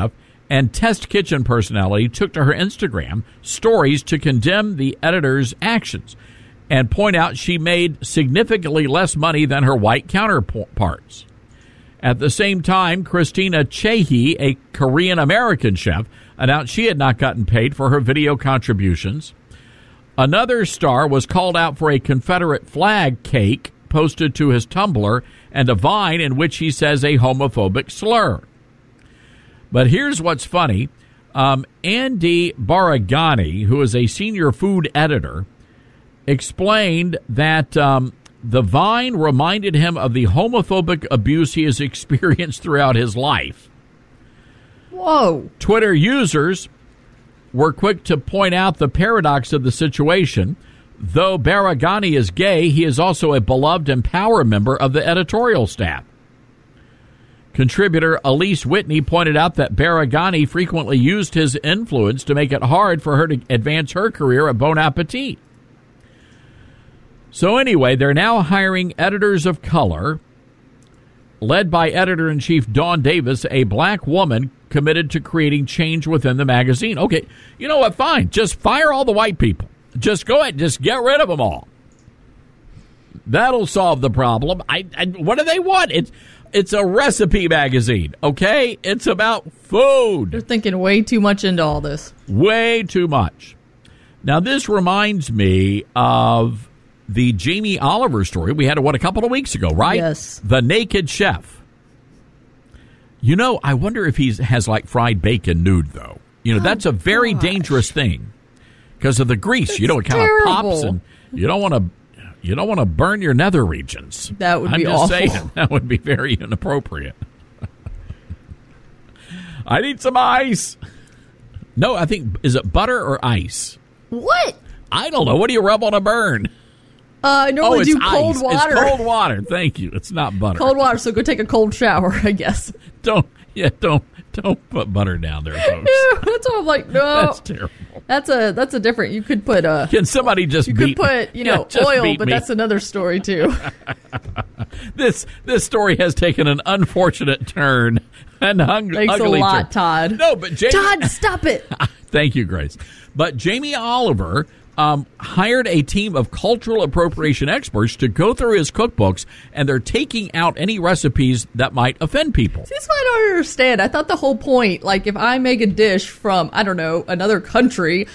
Speaker 4: and Test Kitchen personality took to her Instagram stories to condemn the editor's actions and point out she made significantly less money than her white counterparts. At the same time, Christina Chaehee, a Korean-American chef, announced she had not gotten paid for her video contributions. Another star was called out for a Confederate flag cake posted to his Tumblr and a Vine in which he says a homophobic slur. But here's what's funny. Andy Baragani, who is a senior food editor, explained that the Vine reminded him of the homophobic abuse he has experienced throughout his life.
Speaker 7: Whoa.
Speaker 4: Twitter users were quick to point out the paradox of the situation. Though Baragani is gay, he is also a beloved and power member of the editorial staff. Contributor Elise Whitney pointed out that Baragani frequently used his influence to make it hard for her to advance her career at Bon Appetit. So anyway, they're now hiring editors of color, led by editor-in-chief Dawn Davis, a black woman committed to creating change within the magazine. Okay, you know what? Fine. Just fire all the white people. Just go ahead. Just get rid of them all. That'll solve the problem. What do they want? It's a recipe magazine, okay? It's about food.
Speaker 7: They're thinking way too much into all this.
Speaker 4: Way too much. Now, this reminds me of the Jamie Oliver story we had, a couple of weeks ago, right?
Speaker 7: Yes.
Speaker 4: The Naked Chef. You know, I wonder if he has, like, fried bacon nude, though. You know, that's a very dangerous thing because of the grease.
Speaker 7: It's
Speaker 4: it kind
Speaker 7: terrible.
Speaker 4: of pops, and you don't want to burn your nether regions.
Speaker 7: That would be
Speaker 4: I'm
Speaker 7: awful.
Speaker 4: just saying, that would be very inappropriate. I need some ice. No, I think, is it butter or ice?
Speaker 7: What?
Speaker 4: I don't know. What do you rub on a burn?
Speaker 7: I normally do cold
Speaker 4: ice.
Speaker 7: water.
Speaker 4: It's cold water. Thank you. It's not butter.
Speaker 7: Cold water, so go take a cold shower, I guess.
Speaker 4: Don't put butter down there, folks.
Speaker 7: Yeah, that's all I'm like, no.
Speaker 4: That's terrible.
Speaker 7: That's a different. You could put
Speaker 4: Can somebody just
Speaker 7: you
Speaker 4: beat
Speaker 7: could put
Speaker 4: just
Speaker 7: oil,
Speaker 4: beat
Speaker 7: but
Speaker 4: me.
Speaker 7: that's another story too.
Speaker 4: This story has taken an unfortunate turn. Thanks
Speaker 7: a lot, Todd.
Speaker 4: No, but Jamie,
Speaker 7: Todd, stop it.
Speaker 4: Thank you, Grace. But Jamie Oliver hired a team of cultural appropriation experts to go through his cookbooks, and they're taking out any recipes that might offend people.
Speaker 7: See, that's what I don't understand. I thought the whole point, like if I make a dish from, I don't know, another country,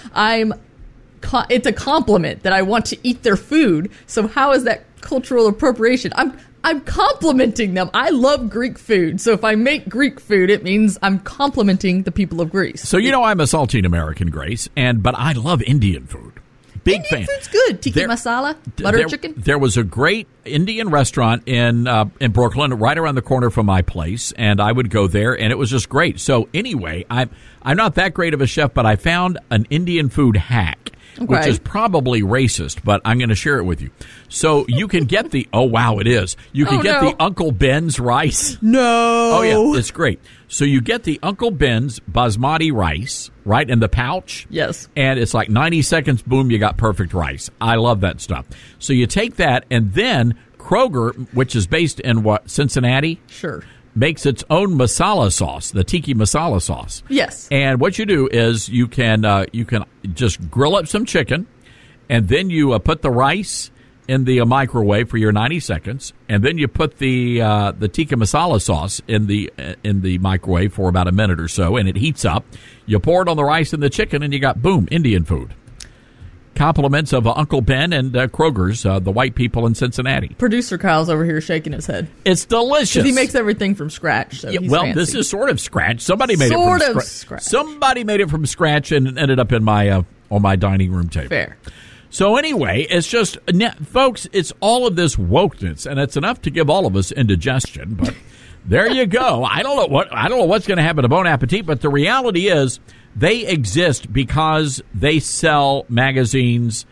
Speaker 7: it's a compliment that I want to eat their food. So how is that cultural appropriation? I'm complimenting them. I love Greek food. So if I make Greek food, it means I'm complimenting the people of Greece.
Speaker 4: So you know I'm a saltine American, Grace, but I love Indian food. Big fan.
Speaker 7: Indian food's good. Tikka masala, butter chicken.
Speaker 4: There was a great Indian restaurant in Brooklyn, right around the corner from my place, and I would go there, and it was just great. So anyway, I'm not that great of a chef, but I found an Indian food hack, which is probably racist, but I'm going to share it with you. So you can get the it is. You can get the Uncle Ben's rice.
Speaker 7: No.
Speaker 4: Oh yeah, it's great. So you get the Uncle Ben's basmati rice, right, in the pouch.
Speaker 7: Yes.
Speaker 4: And it's like 90 seconds, boom, you got perfect rice. I love that stuff. So you take that, and then Kroger, which is based in Cincinnati?
Speaker 7: Sure.
Speaker 4: Makes its own masala sauce, the tiki masala sauce.
Speaker 7: Yes.
Speaker 4: And what you do is you can just grill up some chicken, and then you put the rice in the microwave for your 90 seconds, and then you put the tikka masala sauce in the microwave for about a minute or so, and it heats up. You pour it on the rice and the chicken, and you got, boom, Indian food. Compliments of Uncle Ben and Kroger's, the white people in Cincinnati.
Speaker 7: Producer Kyle's over here shaking his head.
Speaker 4: It's delicious.
Speaker 7: Because he makes everything from scratch. So he's fancy.
Speaker 4: This is sort of scratch. Somebody made it from scratch. Somebody made it from scratch and ended up in my on my dining room table.
Speaker 7: Fair.
Speaker 4: So anyway, it's just, folks, it's all of this wokeness, and it's enough to give all of us indigestion. But there you go. I don't know what's going to happen to Bon Appetit, but the reality is they exist because they sell magazines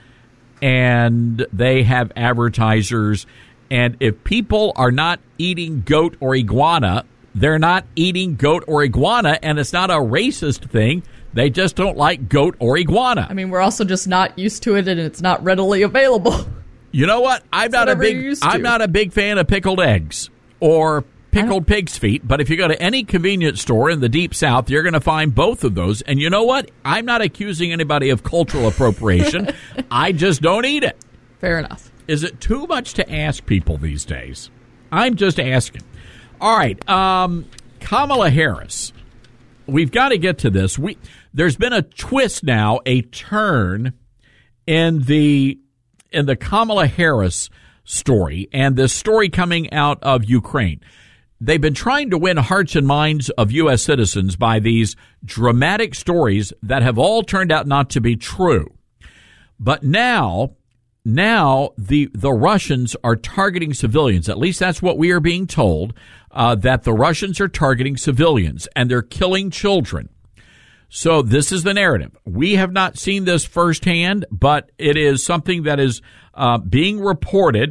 Speaker 4: and they have advertisers. And if people are not eating goat or iguana, they're not eating goat or iguana, and it's not a racist thing. They just don't like goat or iguana.
Speaker 7: I mean, we're also just not used to it, and it's not readily available.
Speaker 4: You know what? I'm not a big fan of pickled eggs or pickled pig's feet, but if you go to any convenience store in the Deep South, you're going to find both of those. And you know what? I'm not accusing anybody of cultural appropriation. I just don't eat it.
Speaker 7: Fair enough.
Speaker 4: Is it too much to ask people these days? I'm just asking. All right. Kamala Harris. We've got to get to this. There's been a twist now, a turn in the Kamala Harris story, and this story coming out of Ukraine. They've been trying to win hearts and minds of U.S. citizens by these dramatic stories that have all turned out not to be true. But now the Russians are targeting civilians. At least that's what we are being told, that the Russians are targeting civilians, and they're killing children. So this is the narrative. We have not seen this firsthand, but it is something that is being reported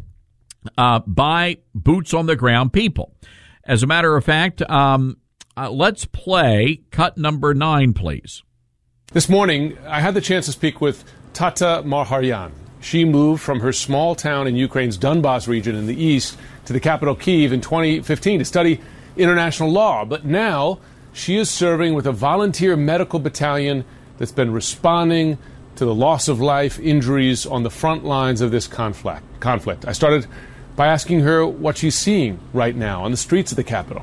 Speaker 4: by boots-on-the-ground people. As a matter of fact, let's play cut number 9, please.
Speaker 18: This morning, I had the chance to speak with Tata Marharyan. She moved from her small town in Ukraine's Donbas region in the east to the capital, Kyiv, in 2015 to study international law. But now she is serving with a volunteer medical battalion that's been responding to the loss of life, injuries on the front lines of this conflict. I started by asking her what she's seeing right now on the streets of the capital.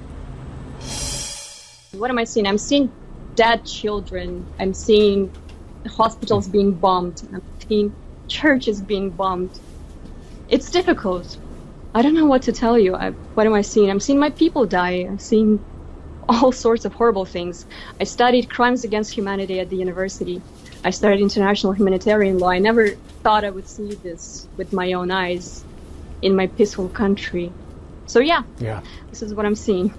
Speaker 19: What am I seeing? I'm seeing dead children. I'm seeing hospitals being bombed. I'm seeing churches being bombed. It's difficult. I don't know what to tell you. What am I seeing? I'm seeing my people die. I'm seeing all sorts of horrible things. I studied crimes against humanity at the university. I studied international humanitarian law. I never thought I would see this with my own eyes in my peaceful country. So yeah, this is what I'm seeing.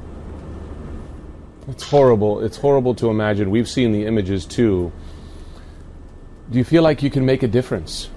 Speaker 18: It's horrible. It's horrible to imagine. We've seen the images too. Do you feel like you can make a difference?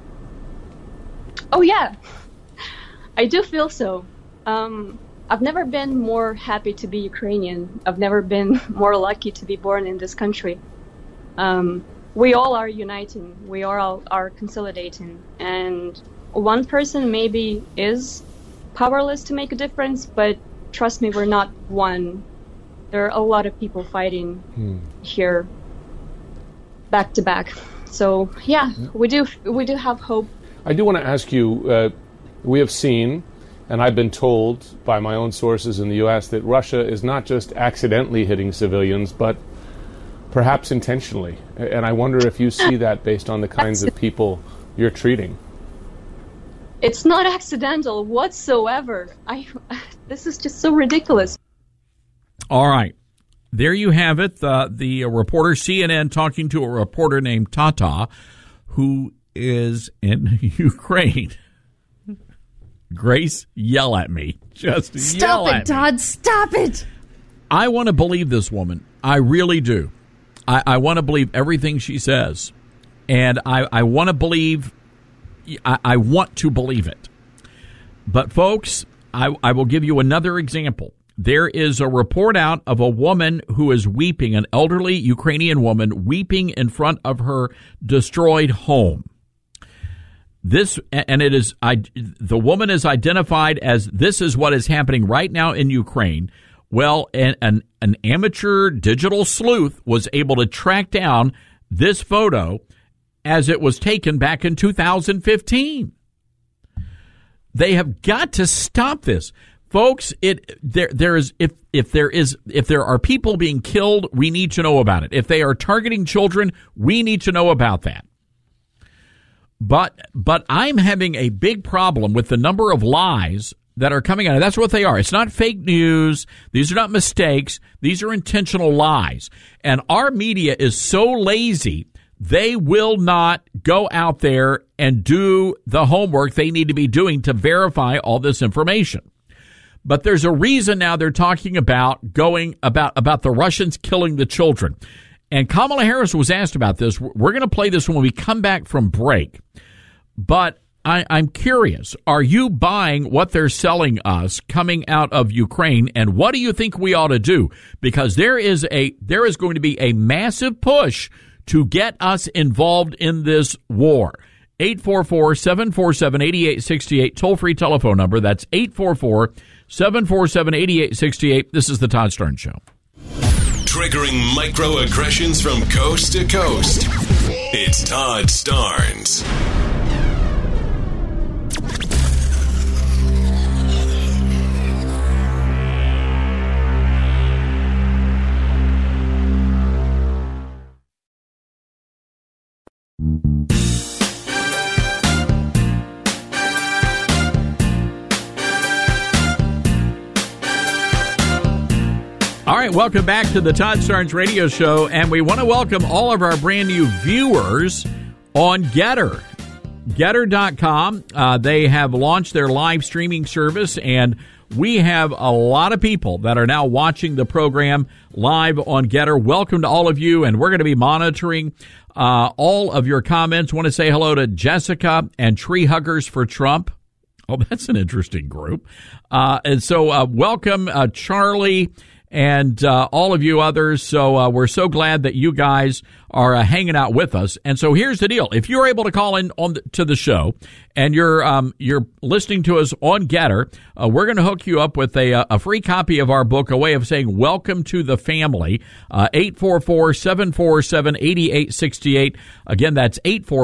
Speaker 19: Oh yeah, I do feel so. I've never been more happy to be Ukrainian. I've never been more lucky to be born in this country. We all are uniting. We all are consolidating. And one person maybe is powerless to make a difference, but trust me, we're not one. There are a lot of people fighting here back to back. So yeah, we do have hope.
Speaker 18: I do want to ask you, we have seen, and I've been told by my own sources in the U.S. that Russia is not just accidentally hitting civilians, but perhaps intentionally. And I wonder if you see that based on the kinds of people you're treating.
Speaker 19: It's not accidental whatsoever. This is just so ridiculous.
Speaker 4: All right. There you have it. The reporter, CNN, talking to a reporter named Tata, who is in Ukraine. Grace, yell at me. Just yell at me.
Speaker 7: Stop it, Todd. Stop it.
Speaker 4: I want to believe this woman. I really do. I want to believe everything she says. And I want to believe, I want to believe it. But folks, I will give you another example. There is a report out of a woman who is weeping, an elderly Ukrainian woman weeping in front of her destroyed home. The woman is identified as, this is what is happening right now in Ukraine. Well, an amateur digital sleuth was able to track down this photo as it was taken back in 2015. They have got to stop this. Folks, if there are people being killed, we need to know about it. If they are targeting children, we need to know about that. But I'm having a big problem with the number of lies that are coming out. That's what they are. It's not fake news. These are not mistakes. These are intentional lies. And our media is so lazy, they will not go out there and do the homework they need to be doing to verify all this information. But there's a reason now they're talking about about the Russians killing the children. And Kamala Harris was asked about this. We're going to play this when we come back from break. But I'm curious, are you buying what they're selling us coming out of Ukraine? And what do you think we ought to do? Because there is going to be a massive push to get us involved in this war. 844-747-8868, toll-free telephone number. That's 747-8868. This is the Todd Starnes Show.
Speaker 2: Triggering microaggressions from coast to coast. It's Todd Starnes.
Speaker 4: All right, welcome back to the Todd Starnes Radio Show, and we want to welcome all of our brand new viewers on Getter. Getter.com. They have launched their live streaming service, and we have a lot of people that are now watching the program live on Getter. Welcome to all of you, and we're going to be monitoring all of your comments. Want to say hello to Jessica and Tree Huggers for Trump. Oh, that's an interesting group. And so welcome, Charlie, and all of you others. So we're so glad that you guys are hanging out with us. And so here's the deal. If you're able to call in to the show and you're listening to us on Getter, we're going to hook you up with a free copy of our book, a way of saying welcome to the family, 844-747-8868. Again, that's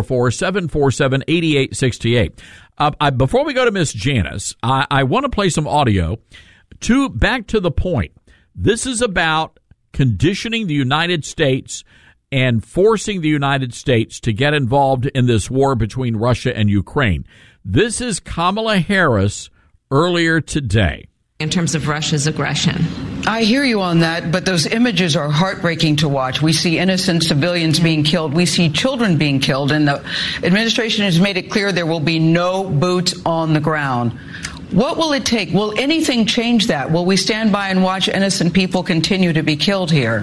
Speaker 4: 844-747-8868. Before we go to Miss Janice, I want to play some audio back to the point. This is about conditioning the United States and forcing the United States to get involved in this war between Russia and Ukraine. This is Kamala Harris earlier today.
Speaker 20: In terms of Russia's aggression.
Speaker 21: I hear you on that, but those images are heartbreaking to watch. We see innocent civilians being killed. We see children being killed, and the administration has made it clear there will be no boots on the ground. What will it take? Will anything change that? Will we stand by and watch innocent people continue to be killed here?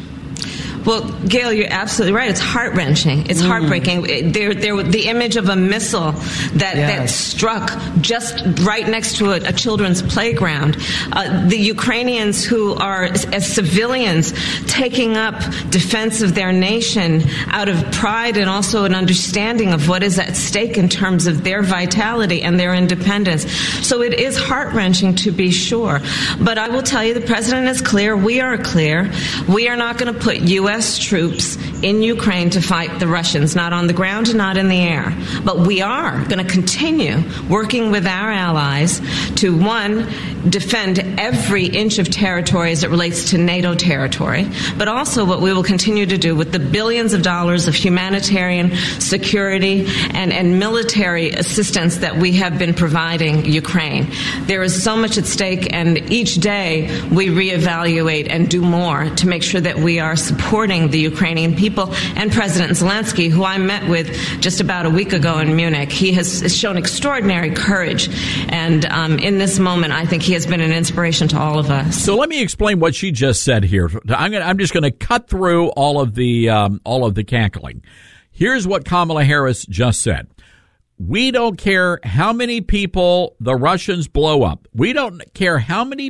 Speaker 20: Well, Gail, you're absolutely right. It's heart-wrenching. It's heartbreaking. The image of a missile that struck just right next to a children's playground. The Ukrainians who are, as civilians, taking up defense of their nation out of pride and also an understanding of what is at stake in terms of their vitality and their independence. So it is heart-wrenching, to be sure. But I will tell you, the president is clear. We are clear. We are not going to put U.S. troops in Ukraine to fight the Russians, not on the ground and not in the air. But we are going to continue working with our allies to, one, defend every inch of territory as it relates to NATO territory, but also what we will continue to do with the billions of dollars of humanitarian, security, and military assistance that we have been providing Ukraine. There is so much at stake, and each day we reevaluate and do more to make sure that we are supporting the Ukrainian people and President Zelensky, who I met with just about a week ago in Munich. He has shown extraordinary courage, and in this moment, I think he has been an inspiration to all of us.
Speaker 4: So let me explain what she just said here. I'm just going to cut through all of the cackling. Here's what Kamala Harris just said. We don't care how many people the Russians blow up. We don't care how many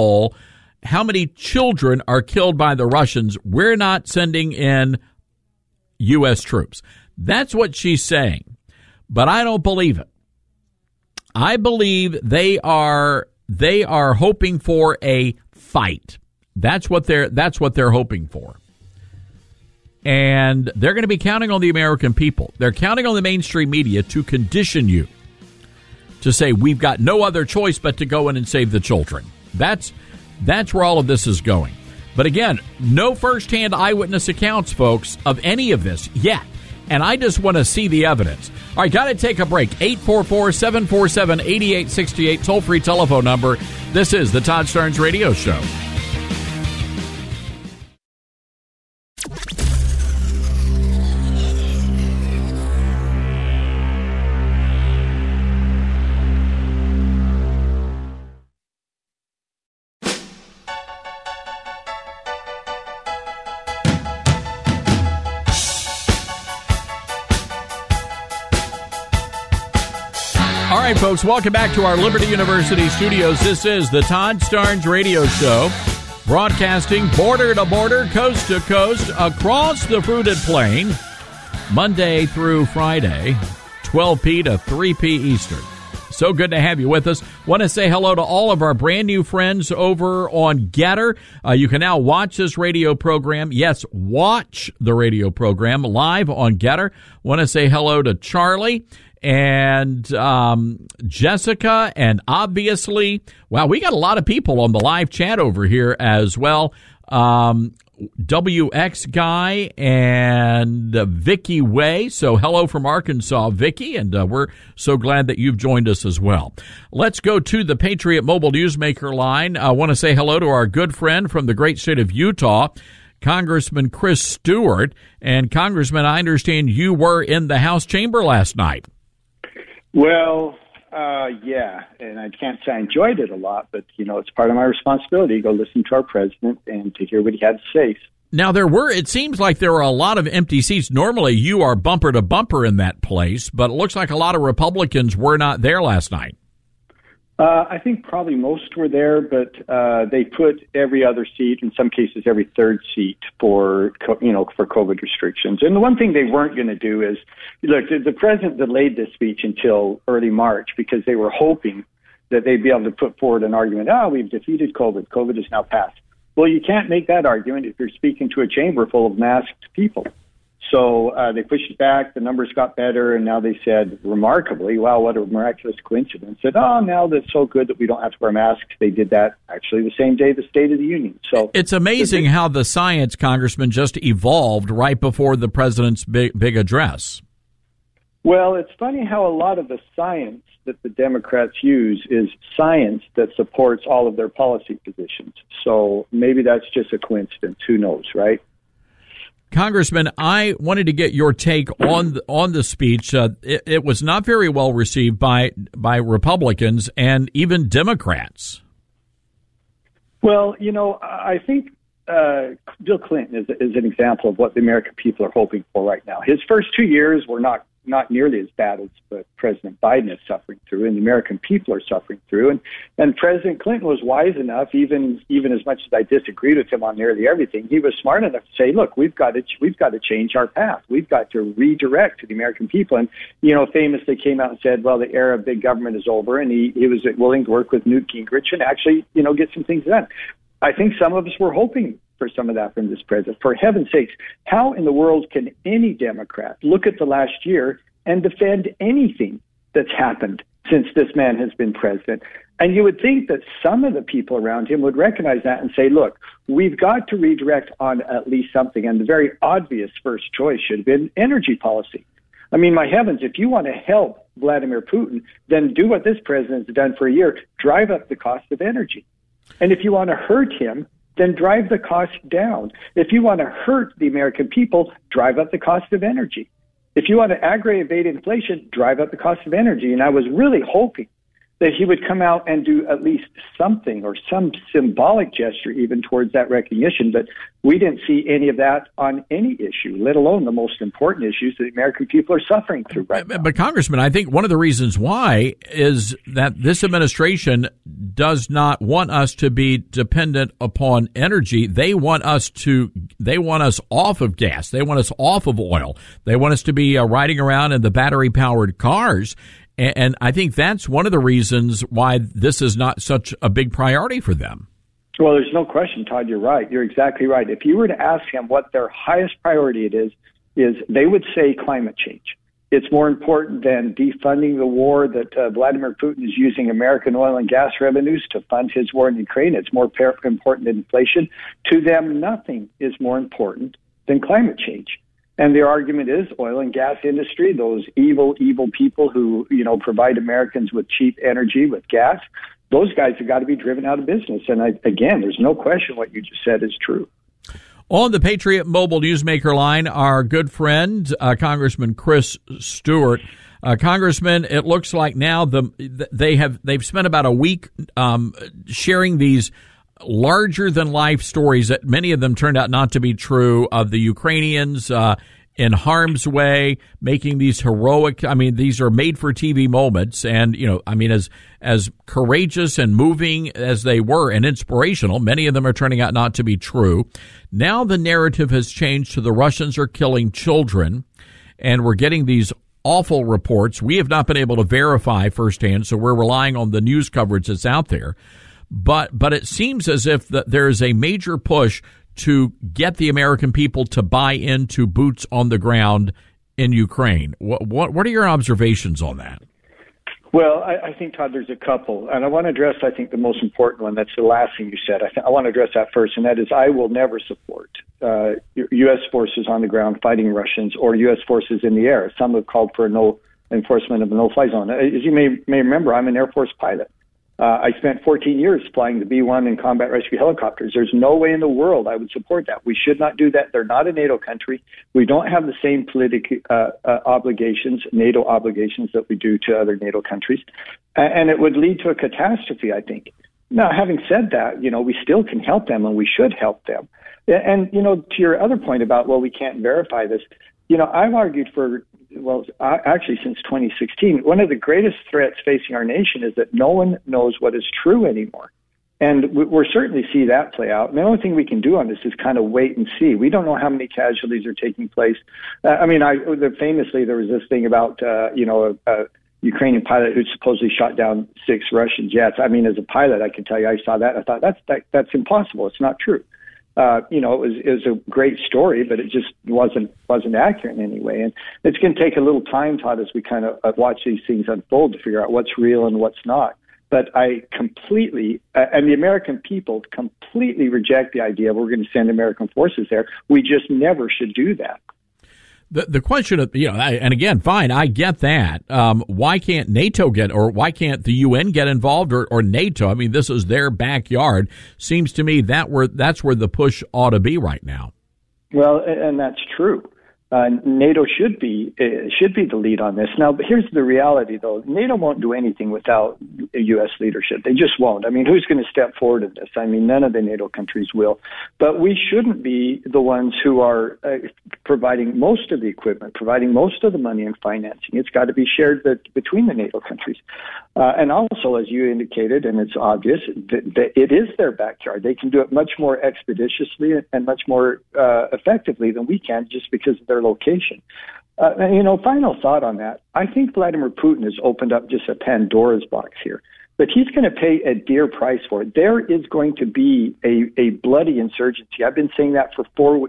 Speaker 4: children are killed by the Russians. We're not sending in U.S. troops. That's what she's saying. But I don't believe it. I believe they are hoping for a fight. That's what they're hoping for. And they're going to be counting on the American people. They're counting on the mainstream media to condition you to say we've got no other choice but to go in and save the children. That's where all of this is going. But again, no firsthand eyewitness accounts, folks, of any of this yet. And I just want to see the evidence. All right, got to take a break. 844-747-8868, toll-free telephone number. This is the Todd Starnes Radio Show. All right, folks, welcome back to our Liberty University studios. This is the Todd Starnes Radio Show, broadcasting border to border, coast to coast, across the fruited plain, Monday through Friday, 12 p to 3 p Eastern, So good to have you with us. Want to say hello to all of our brand new friends over on Getter. You can now watch this radio program. Yes, watch the radio program live on Getter. Want to say hello to Charlie and Jessica, and obviously, wow, we got a lot of people on the live chat over here as well. WX Guy and Vicky Way. So hello from Arkansas, Vicky, and we're so glad that you've joined us as well. Let's go to the Patriot Mobile Newsmaker line. I want to say hello to our good friend from the great state of Utah, Congressman Chris Stewart. And Congressman, I understand you were in the House chamber last night.
Speaker 6: Well, yeah, and I can't say I enjoyed it a lot, but, it's part of my responsibility to go listen to our president and to hear what he had to say.
Speaker 4: Now, it seems like there were a lot of empty seats. Normally, you are bumper to bumper in that place, but it looks like a lot of Republicans were not there last night.
Speaker 6: I think probably most were there, but they put every other seat, in some cases every third seat, for COVID restrictions. And the one thing they weren't going to do is, look, the president delayed this speech until early March because they were hoping that they'd be able to put forward an argument, we've defeated COVID. COVID is now passed. Well, you can't make that argument if you're speaking to a chamber full of masked people. So they pushed it back, the numbers got better, and now they said, remarkably, wow, what a miraculous coincidence, that, now that's so good that we don't have to wear masks. They did that actually the same day the State of the Union. So
Speaker 4: it's amazing how the science, Congressman, just evolved right before the president's big address.
Speaker 6: Well, it's funny how a lot of the science that the Democrats use is science that supports all of their policy positions. So maybe that's just a coincidence. Who knows, right?
Speaker 4: Congressman, I wanted to get your take on the speech. It was not very well received by Republicans and even Democrats.
Speaker 6: Well, I think Bill Clinton is an example of what the American people are hoping for right now. His first 2 years were not nearly as bad as what President Biden is suffering through, and the American people are suffering through. And President Clinton was wise enough, even as much as I disagreed with him on nearly everything, he was smart enough to say, look, we've got to change our path. We've got to redirect to the American people. And, famously came out and said, well, the era of big government is over, and he was willing to work with Newt Gingrich and actually, get some things done. I think some of us were hoping for some of that from this president. For heaven's sakes, how in the world can any Democrat look at the last year and defend anything that's happened since this man has been president? And you would think that some of the people around him would recognize that and say, look, we've got to redirect on at least something. And the very obvious first choice should have been energy policy. I mean, my heavens, if you want to help Vladimir Putin, then do what this president has done for a year, drive up the cost of energy. And if you want to hurt him, then drive the cost down. If you want to hurt the American people, drive up the cost of energy. If you want to aggravate inflation, drive up the cost of energy. And I was really hoping that he would come out and do at least something or some symbolic gesture even towards that recognition. But we didn't see any of that on any issue, let alone the most important issues that the American people are suffering through right now.
Speaker 4: But Congressman, I think one of the reasons why is that this administration does not want us to be dependent upon energy. They want us off of gas. They want us off of oil. They want us to be riding around in the battery-powered cars. And I think that's one of the reasons why this is not such a big priority for them.
Speaker 6: Well, there's no question, Todd, you're right. You're exactly right. If you were to ask him what their highest priority it is they would say climate change. It's more important than defunding the war that Vladimir Putin is using American oil and gas revenues to fund his war in Ukraine. It's more important than inflation. To them, nothing is more important than climate change. And their argument is oil and gas industry, those evil, evil people who, provide Americans with cheap energy, with gas, those guys have got to be driven out of business. And again, there's no question what you just said is true.
Speaker 4: On the Patriot Mobile Newsmaker line, our good friend, Congressman Chris Stewart. Congressman, it looks like now they've spent about a week sharing these larger-than-life stories that many of them turned out not to be true of the Ukrainians in harm's way, making these heroic, these are made-for-TV moments. And, as courageous and moving as they were and inspirational, many of them are turning out not to be true. Now the narrative has changed to the Russians are killing children, and we're getting these awful reports. We have not been able to verify firsthand, so we're relying on the news coverage that's out there. But it seems as if there is a major push to get the American people to buy into boots on the ground in Ukraine. What are your observations on that?
Speaker 6: Well, I think, Todd, there's a couple. And I want to address, I think, the most important one. That's the last thing you said. I want to address that first, and that is I will never support U.S. forces on the ground fighting Russians or U.S. forces in the air. Some have called for no enforcement of a no-fly zone. As you may remember, I'm an Air Force pilot. I spent 14 years flying the B-1 and combat rescue helicopters. There's no way in the world I would support that. We should not do that. They're not a NATO country. We don't have the same political obligations, NATO obligations, that we do to other NATO countries. And it would lead to a catastrophe, I think. Now, having said that, we still can help them, and we should help them. And, to your other point about, we can't verify this, I've argued for, actually since 2016, one of the greatest threats facing our nation is that no one knows what is true anymore. And we're certainly see that play out. And the only thing we can do on this is kind of wait and see. We don't know how many casualties are taking place. Famously, there was this thing about, a Ukrainian pilot who supposedly shot down 6 Russian jets. I mean, as a pilot, I can tell you, I saw that. I thought that's impossible. It's not true. It was a great story, but it just wasn't accurate in any way. And it's going to take a little time, Todd, as we kind of watch these things unfold to figure out what's real and what's not. But I completely, and the American people completely reject the idea we're going to send American forces there. We just never should do that.
Speaker 4: The question of, and again, fine, I get that. Why can't NATO or why can't the UN get involved or NATO? I mean, this is their backyard. Seems to me that's where the push ought to be right now.
Speaker 6: Well, and that's true. NATO should be the lead on this. Now, but here's the reality, though. NATO won't do anything without U.S. leadership. They just won't. I mean, who's going to step forward in this? I mean, none of the NATO countries will. But we shouldn't be the ones who are providing most of the equipment, providing most of the money and financing. It's got to be shared between the NATO countries. And also, as you indicated, and it's obvious, that it is their backyard. They can do it much more expeditiously and much more effectively than we can just because of their location. Final thought on that. I think Vladimir Putin has opened up just a Pandora's box here, but he's going to pay a dear price for it. There is going to be a bloody insurgency. I've been saying that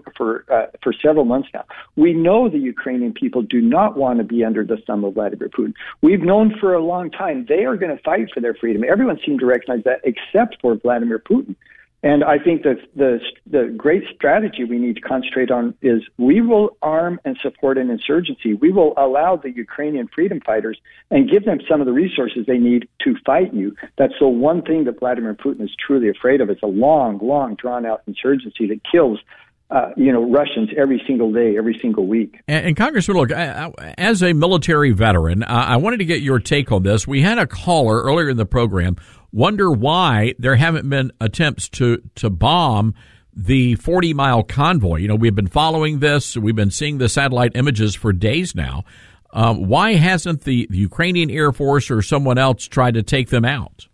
Speaker 6: for several months now. We know the Ukrainian people do not want to be under the thumb of Vladimir Putin. We've known for a long time they are going to fight for their freedom. Everyone seemed to recognize that except for Vladimir Putin. And I think that the great strategy we need to concentrate on is we will arm and support an insurgency. We will allow the Ukrainian freedom fighters and give them some of the resources they need to fight you. That's the one thing that Vladimir Putin is truly afraid of. It's a long, drawn-out insurgency that kills Russians every single day, every single week.
Speaker 4: And Congressman, look, as a military veteran, I wanted to get your take on this. We had a caller earlier in the program wonder why there haven't been attempts to bomb the 40-mile convoy. We've been following this. We've been seeing the satellite images for days now. Why hasn't the Ukrainian Air Force or someone else tried to take them out?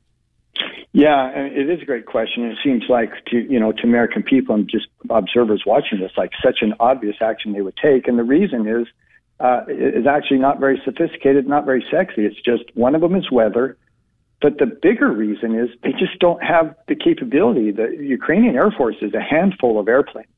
Speaker 6: Yeah, it is a great question. It seems like to American people and just observers watching this, like such an obvious action they would take. And the reason is actually not very sophisticated, not very sexy. It's just one of them is weather. But the bigger reason is they just don't have the capability. The Ukrainian Air Force is a handful of airplanes.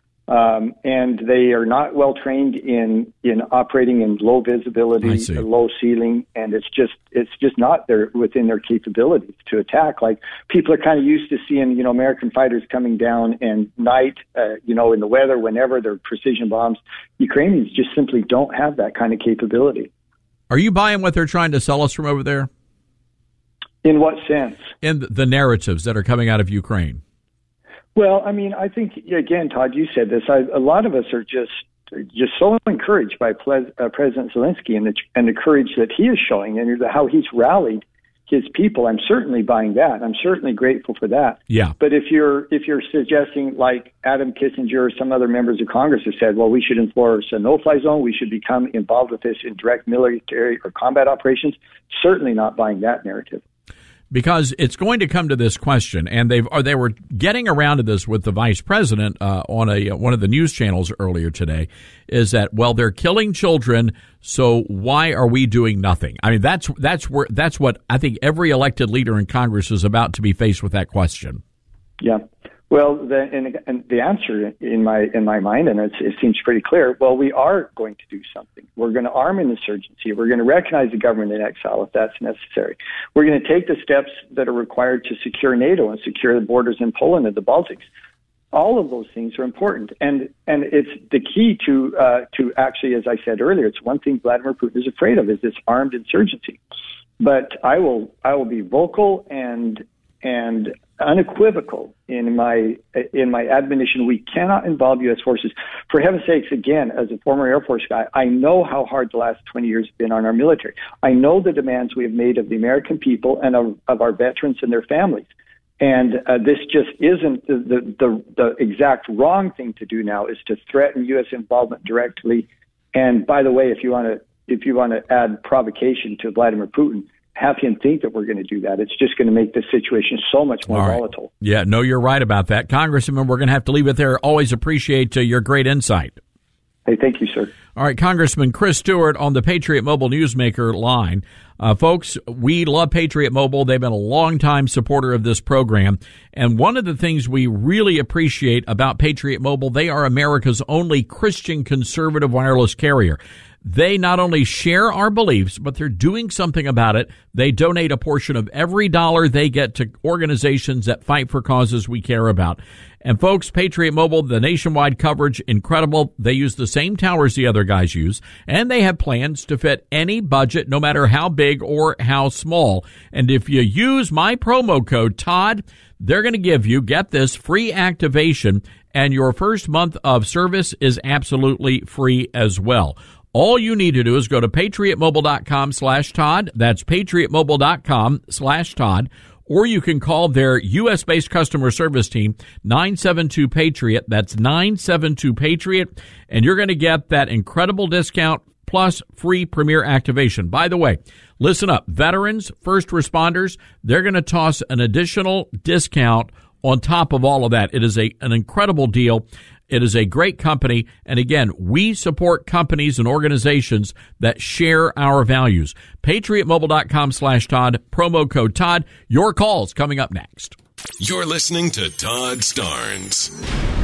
Speaker 6: And they are not well trained in operating in low visibility, low ceiling, and it's just not within their capabilities to attack. Like people are kind of used to seeing American fighters coming down and night, in the weather, whenever they're precision bombs. Ukrainians just simply don't have that kind of capability.
Speaker 4: Are you buying what they're trying to sell us from over there?
Speaker 6: In what sense?
Speaker 4: In the narratives that are coming out of Ukraine.
Speaker 6: Well, I mean, I think, again, Todd, you said this. A lot of us are just so encouraged by President Zelensky and the courage that he is showing and how he's rallied his people. I'm certainly buying that. I'm certainly grateful for that.
Speaker 4: Yeah.
Speaker 6: But if you're suggesting, like Adam Kissinger or some other members of Congress have said, well, we should enforce a no-fly zone, we should become involved with this in direct military or combat operations, certainly not buying that narrative.
Speaker 4: because it's going to come to this question, and they were getting around to this with the vice president on one of the news channels earlier today, is that, well, they're killing children, so why are we doing nothing? I mean, that's what I think every elected leader in Congress is about to be faced with that question.
Speaker 6: Yeah. Well, the answer in my mind, and it seems pretty clear. Well, we are going to do something. We're going to arm an insurgency. We're going to recognize the government in exile if that's necessary. We're going to take the steps that are required to secure NATO and secure the borders in Poland and the Baltics. All of those things are important, and it's the key to actually, as I said earlier, it's one thing Vladimir Putin is afraid of, is this armed insurgency. But I will be vocal and unequivocal in my admonition. We cannot involve U.S. forces. For heaven's sakes, again, as a former Air Force guy, I know how hard the last 20 years have been on our military. I know the demands we have made of the American people and of our veterans and their families. And this just isn't the exact wrong thing to do now, is to threaten U.S. involvement directly. And by the way, if you want to add provocation to Vladimir Putin, have him think that we're going to do that. It's just going to make the situation so much more volatile.
Speaker 4: Yeah, no, you're right about that. Congressman, we're going to have to leave it there. Always appreciate your great insight.
Speaker 6: Hey, thank you, sir.
Speaker 4: All right, Congressman Chris Stewart on the Patriot Mobile Newsmaker line. Folks, we love Patriot Mobile. They've been a longtime supporter of this program. And one of the things we really appreciate about Patriot Mobile, they are America's only Christian conservative wireless carrier. They not only share our beliefs, but they're doing something about it. They donate a portion of every dollar they get to organizations that fight for causes we care about. And folks, Patriot Mobile, the nationwide coverage, incredible. They use the same towers the other guys use, and they have plans to fit any budget, no matter how big or how small. And if you use my promo code Todd, they're going to give you, get this, free activation, and your first month of service is absolutely free as well. All you need to do is go to patriotmobile.com/Todd. That's patriotmobile.com/Todd. Or you can call their U.S.-based customer service team, 972-PATRIOT. That's 972-PATRIOT. And you're going to get that incredible discount plus free premier activation. By the way, listen up. Veterans, first responders, they're going to toss an additional discount on top of all of that. It is an incredible deal. It is a great company. And again, we support companies and organizations that share our values. PatriotMobile.com/Todd, promo code Todd. Your calls coming up next.
Speaker 2: You're listening to Todd Starnes.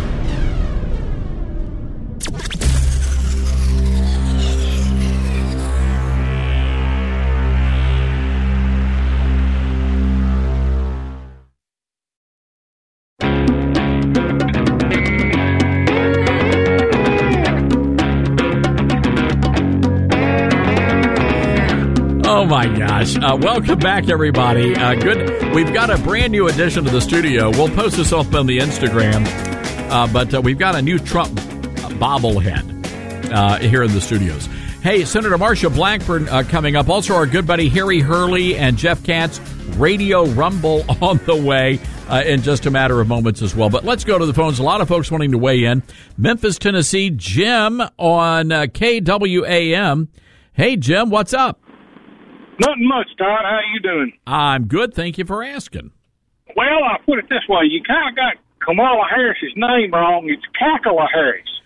Speaker 4: Oh my gosh. Welcome back, everybody. Good. We've got a brand new addition to the studio. We'll post this up on the Instagram. But we've got a new Trump bobblehead here in the studios. Hey, Senator Marsha Blackburn coming up. Also, our good buddy Harry Hurley and Jeff Katz, Radio Rumble on the way in just a matter of moments as well. But let's go to the phones. A lot of folks wanting to weigh in. Memphis, Tennessee, Jim on KWAM. Hey, Jim, what's up?
Speaker 8: Nothing much, Todd. How you doing?
Speaker 4: I'm good. Thank you for asking.
Speaker 8: Well, I'll put it this way. You kind of got Kamala Harris's name wrong. It's Cackala Harris.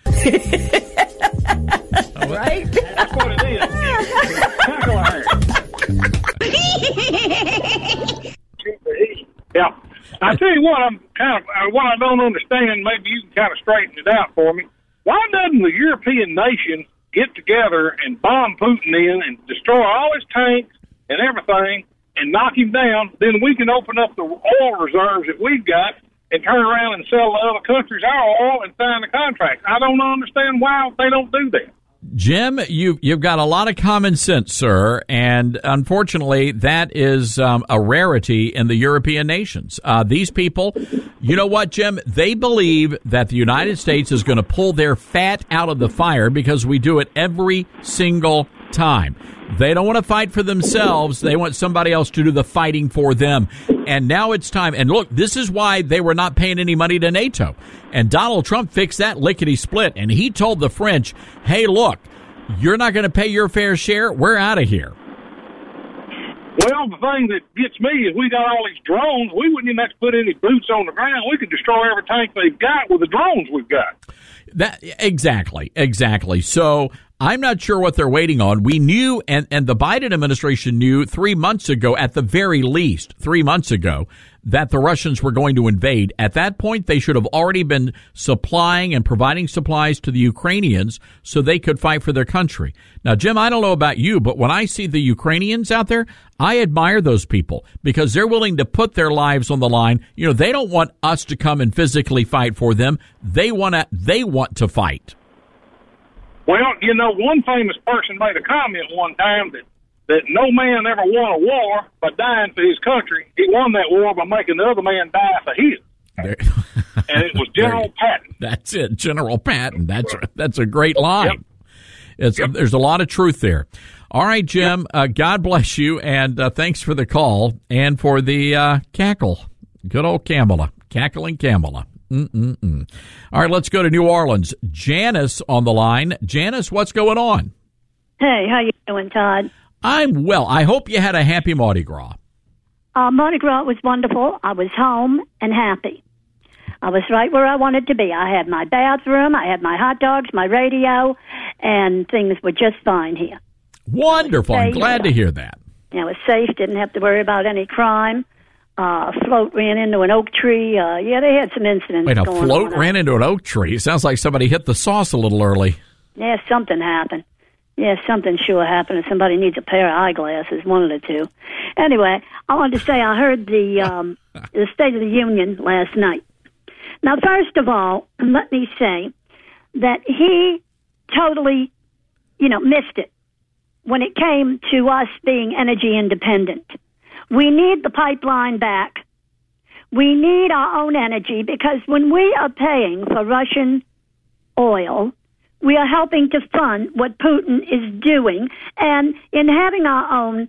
Speaker 7: Right?
Speaker 8: That's what it is. Cackala Harris. Yeah. I tell you what, what I don't understand, maybe you can kind of straighten it out for me. Why doesn't the European nation get together and bomb Putin in and destroy all his tanks and everything and knock him down? Then we can open up the oil reserves that we've got and turn around and sell to other countries our oil and sign the contract. I don't understand why they don't do that.
Speaker 4: Jim, you've got a lot of common sense, sir, and unfortunately that is a rarity in the European nations. These people, you know what, Jim? They believe that the United States is going to pull their fat out of the fire because we do it every single time. They don't want to fight for themselves. They want somebody else to do the fighting for them. And now it's time. And look, this is why they were not paying any money to NATO. And Donald Trump fixed that lickety-split. And he told the French, hey, look, you're not going to pay your fair share. We're out of here.
Speaker 8: Well, the thing that gets me is we got all these drones. We wouldn't even have to put any boots on the ground. We could destroy every tank they've got with the drones we've got.
Speaker 4: Exactly. So I'm not sure what they're waiting on. We knew, and the Biden administration knew 3 months ago, at the very least, 3 months ago, that the Russians were going to invade. At that point, they should have already been supplying and providing supplies to the Ukrainians so they could fight for their country. Now, Jim, I don't know about you, but when I see the Ukrainians out there, I admire those people because they're willing to put their lives on the line. You know, they don't want us to come and physically fight for them. They want to fight.
Speaker 8: Well, you know, one famous person made a comment one time that no man ever won a war by dying for his country. He won that war by making the other man die for his. And it was General Patton.
Speaker 4: That's it, General Patton. That's a great line. Yep. There's a lot of truth there. All right, Jim, God bless you, and thanks for the call and for the cackle. Good old Kamala, cackling Kamala. All right, let's go to New Orleans. Janice on the line. Janice, what's going on?
Speaker 9: Hey, how you doing, Todd?
Speaker 4: I'm well. I hope you had a happy Mardi Gras.
Speaker 9: Mardi Gras was wonderful. I was home and happy. I was right where I wanted to be. I had my bathroom, I had my hot dogs, my radio, and things were just fine here.
Speaker 4: Wonderful. I'm glad to hear that.
Speaker 9: I was safe, didn't have to worry about any crime. A float ran into an oak tree. They had some incidents going on.
Speaker 4: Wait, a float ran into an oak tree? It sounds like somebody hit the sauce a little early.
Speaker 9: Yeah, something happened. Yeah, something sure happened. If somebody needs a pair of eyeglasses, one of the two. Anyway, I wanted to say I heard the State of the Union last night. Now, first of all, let me say that he totally, missed it when it came to us being energy independent. We need the pipeline back. We need our own energy because when we are paying for Russian oil, we are helping to fund what Putin is doing. And in having our own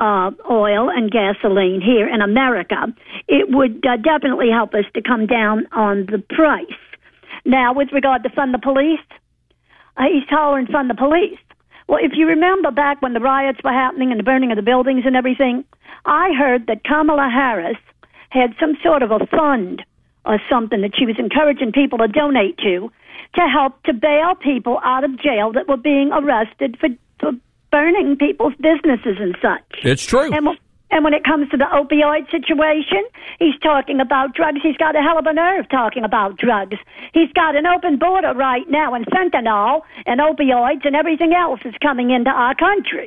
Speaker 9: oil and gasoline here in America, it would definitely help us to come down on the price. Now, with regard to fund the police, he's hollering fund the police. Well, if you remember back when the riots were happening and the burning of the buildings and everything, I heard that Kamala Harris had some sort of a fund or something that she was encouraging people to donate to help to bail people out of jail that were being arrested for burning people's businesses and such.
Speaker 4: It's true.
Speaker 9: And when it comes to the opioid situation, he's talking about drugs. He's got a hell of a nerve talking about drugs. He's got an open border right now, and fentanyl and opioids and everything else is coming into our country.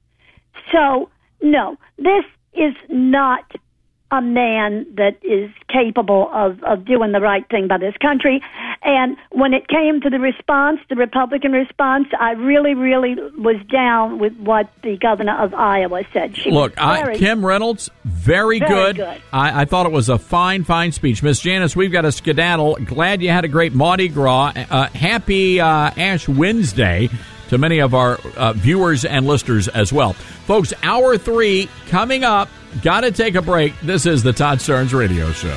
Speaker 9: So, no, this is not a man that is capable of doing the right thing by this country. And when it came to the response, the Republican response, I really, really was down with what the governor of Iowa said.
Speaker 4: Kim Reynolds, very good. I thought it was a fine speech. Miss Janice, we've got a skedaddle. Glad you had a great Mardi Gras. Happy Ash Wednesday to many of our viewers and listeners as well. Folks, Hour 3 coming up. Got to take a break. This is the Todd Starnes Radio Show.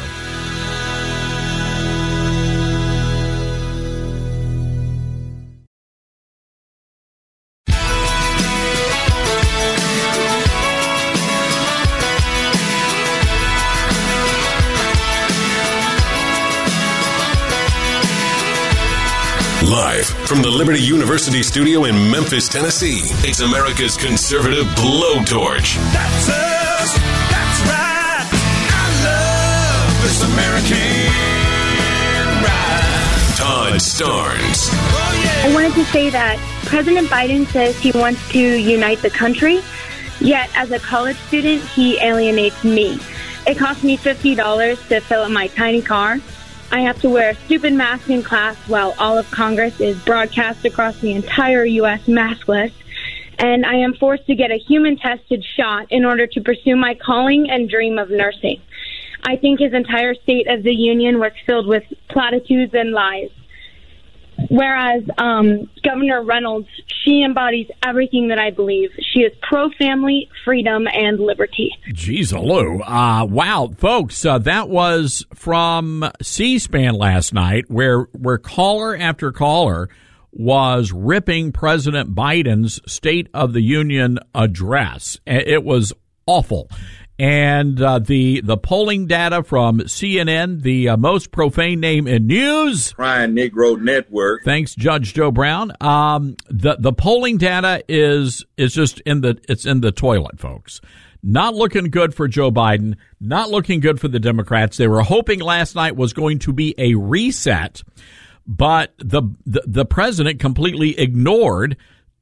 Speaker 2: Live from the Liberty University studio in Memphis, Tennessee, it's America's conservative blowtorch.
Speaker 3: That's us. That's right. I love this American ride.
Speaker 2: Todd Starnes.
Speaker 22: I wanted to say that President Biden says he wants to unite the country, yet as a college student, he alienates me. It cost me $50 to fill up my tiny car. I have to wear a stupid mask in class while all of Congress is broadcast across the entire U.S. maskless. And I am forced to get a human-tested shot in order to pursue my calling and dream of nursing. I think his entire State of the Union was filled with platitudes and lies. Whereas Governor Reynolds, she embodies everything that I believe. She is pro-family, freedom, and liberty.
Speaker 4: Jeez, Lou. Wow, folks, that was from C-SPAN last night, where caller after caller was ripping President Biden's State of the Union address. It was awful. And the polling data from CNN, the most profane name in news,
Speaker 10: Crying Negro Network.
Speaker 4: Thanks, Judge Joe Brown. The polling data is just in the toilet, folks. Not looking good for Joe Biden. Not looking good for the Democrats. They were hoping last night was going to be a reset, but the president completely ignored